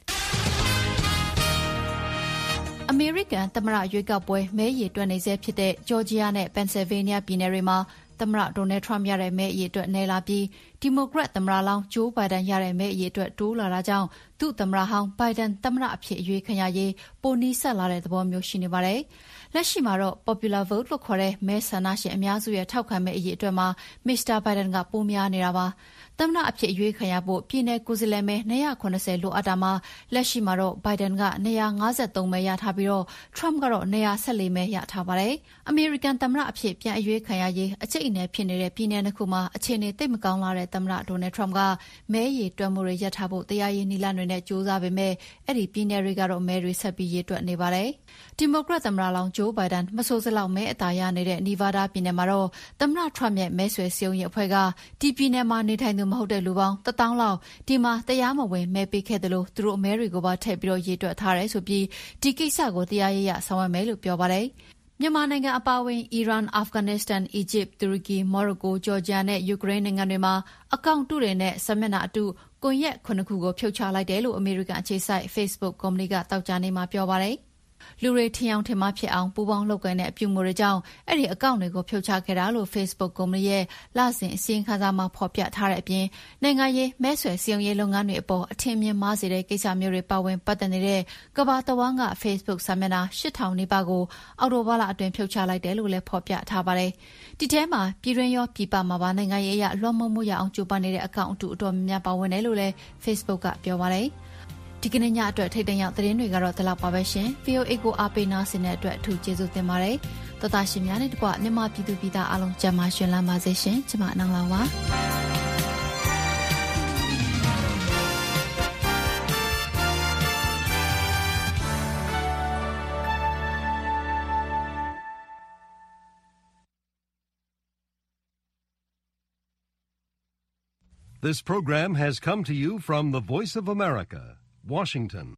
အမေရိကန်သမ္မတရွေးကောက်ပွဲမဲရေတွက်နေဆဲဖြစ်တဲ့ဂျော်ဂျီယာနဲ့ပန်ဆယ်ဗေးနီးယားပြည်နယ်တွေမှာသမ္မတဒေါ်နယ်ထရမ့်ရတဲ့မဲအရေအတွက်နည်းလာပြီးဒီမိုကရက်သမ္မတလောင်းဂျိုးဘိုင်ဒန်ရတဲ့မဲအရေအတွက်တိုးလာတာကြောင့်သူ့သမ္မတဟောင်းဘိုင်ဒန်သမ္မတအဖြစ်အရွေးခံရရေးပိုနီးစပ်လာတဲ့သဘောမျိုးရှိနေပါတယ်။လက်ရှိမှာတော့ Popular Vote လို့ခေါ်တဲ့မဲဆန္ဒရှင်အများစုရဲ့ထောက်ခံမဲအရေအတွက်မှာမစ္စတာဘိုင်ဒန်ကပိုများနေတာပါ။သမ္မတအဖြစ်အရွေးခံရဖို့ပြည်내ကိုယ်စားလှယ်မဲ290လိုအပ်တာမှာလက်ရှိမှာတော့ဘိုင်ဒန်က253မဲရထားပြီးတော့ထရမ့်ကတော့214မဲရထားပါတယ်။အမေရိကန်သမ္မတအဖြစ်ပြန်အရွေးခံရရေးအကျိတ်အနယ်ဖြစ်နေတဲ့ပြည်내နှစ်ခုမှာအခြေအနေသိပ်မကောင်းလာတဲ့သမ္မတဒေါ်နယ်ထရမ့်ကမဲရေတွက်မှုတွေရပ်ထားဖို့တရားရေးနည်းလမ်းတွေနဲ့ကြိုးစားပေမဲ့အဲ့ဒီပြည်내တွေကတော့မဲတွေဆက်ပြီးရေတွက်နေပါတယ်။ဒီမိုကရက်သမ္မတလောင်းဂျိုးဘိုင်ဒန်မဆိုးစလောက်မဲအသာရနေတဲ့နီဗားဒါးပြည်내မှာတော့သမ္မတထရမ့်ရဲ့မဲဆွယ်စည်းရုံးရေးအဖွဲ့ကဒီပြည်내မှာနေထိုင်သူမဟုတ်တဲ့လူပေါင်း1000လောက်ဒီမှာတရားမဝင်မဲပေးခဲ့တယ်လို့သူတို့အမဲတွေကိုပါထည့်ပြီးတော့ရေတွက်ထားတယ်ဆိုပြီးဒီကိစ္စကိုတရားရေးရဆောင်ရွက်မယ်လို့ပြောပါတယ်။မြန်မာနိုင်ငံအပါအဝင်အီရန်၊အာဖဂန်နစ္စတန်၊အီဂျစ်၊တူရကီ၊မော်ရိုကို၊ဂျော်ဂျီယာနဲ့ယူကရိန်းနိုင်ငံတွေမှာအကောင့်တုတွေနဲ့စာမျက်နှာအတုကွန်ရက်9ခုကိုဖြုတ်ချလိုက်တယ်လို့အမေရိကန်အခြေစိုက် Facebook ကုမ္ပဏီကတောက်ကြနေမှာပြောပါတယ်။လူတွေထင်အောင်ထင်မှားဖြစ်အောင်ပူပေါင်းလုပ်ကိုင်တဲ့အပြုအမူတွေကြောင့်အဲ့ဒီအကောင့်တွေကိုဖြုတ်ချခဲ့တာလို့ Facebook ကုမ္ပဏီရဲ့လစဉ်အစီရင်ခံစာမှာဖော်ပြထားတဲ့အပြင်နိုင်ငံရေးမဲဆွယ်စည်းရုံးရေးလုပ်ငန်းတွေအပေါ်အထင်မြင်မှားစေတဲ့ကိစ္စမျိုးတွေပါဝင်ပတ်သက်နေတဲ့ကမ္ဘာတဝန်းက Facebook စာမျက်နှာ 8000 နီးပါးကိုအောက်တိုဘာလအတွင်းဖြုတ်ချလိုက်တယ်လို့လည်းဖော်ပြထားပါတယ်။ဒီထဲမှာပြည်တွင်းရောပြည်ပမှာပါနိုင်ငံရေးအရလွှမ်းမိုးမှုရအောင်ကြိုးပမ်းနေတဲ့အကောင့်အတူအတော်များများပါဝင်တယ်လို့လည်း Facebook ကပြောပါတယ်။ဒီကနေ့ညအတွက်ထိတ်တန့်ရောက်သတင်းတွေကတော့ဒီလောက်ပါပဲရှင်။ VOA ကိုအားပေးနားဆင်တဲ့အတွက်အထူးကျေးဇူးတင်ပါတယ်။သောသားရှင်များနဲ့တကွမြန်မာပြည်သူပြည်သားအားလုံးကျန်းမာရှင်လန်းပါစေရှင်။ကျွန်မအနန္တလာပါ။ This program has come to you from the Voice of America, Washington.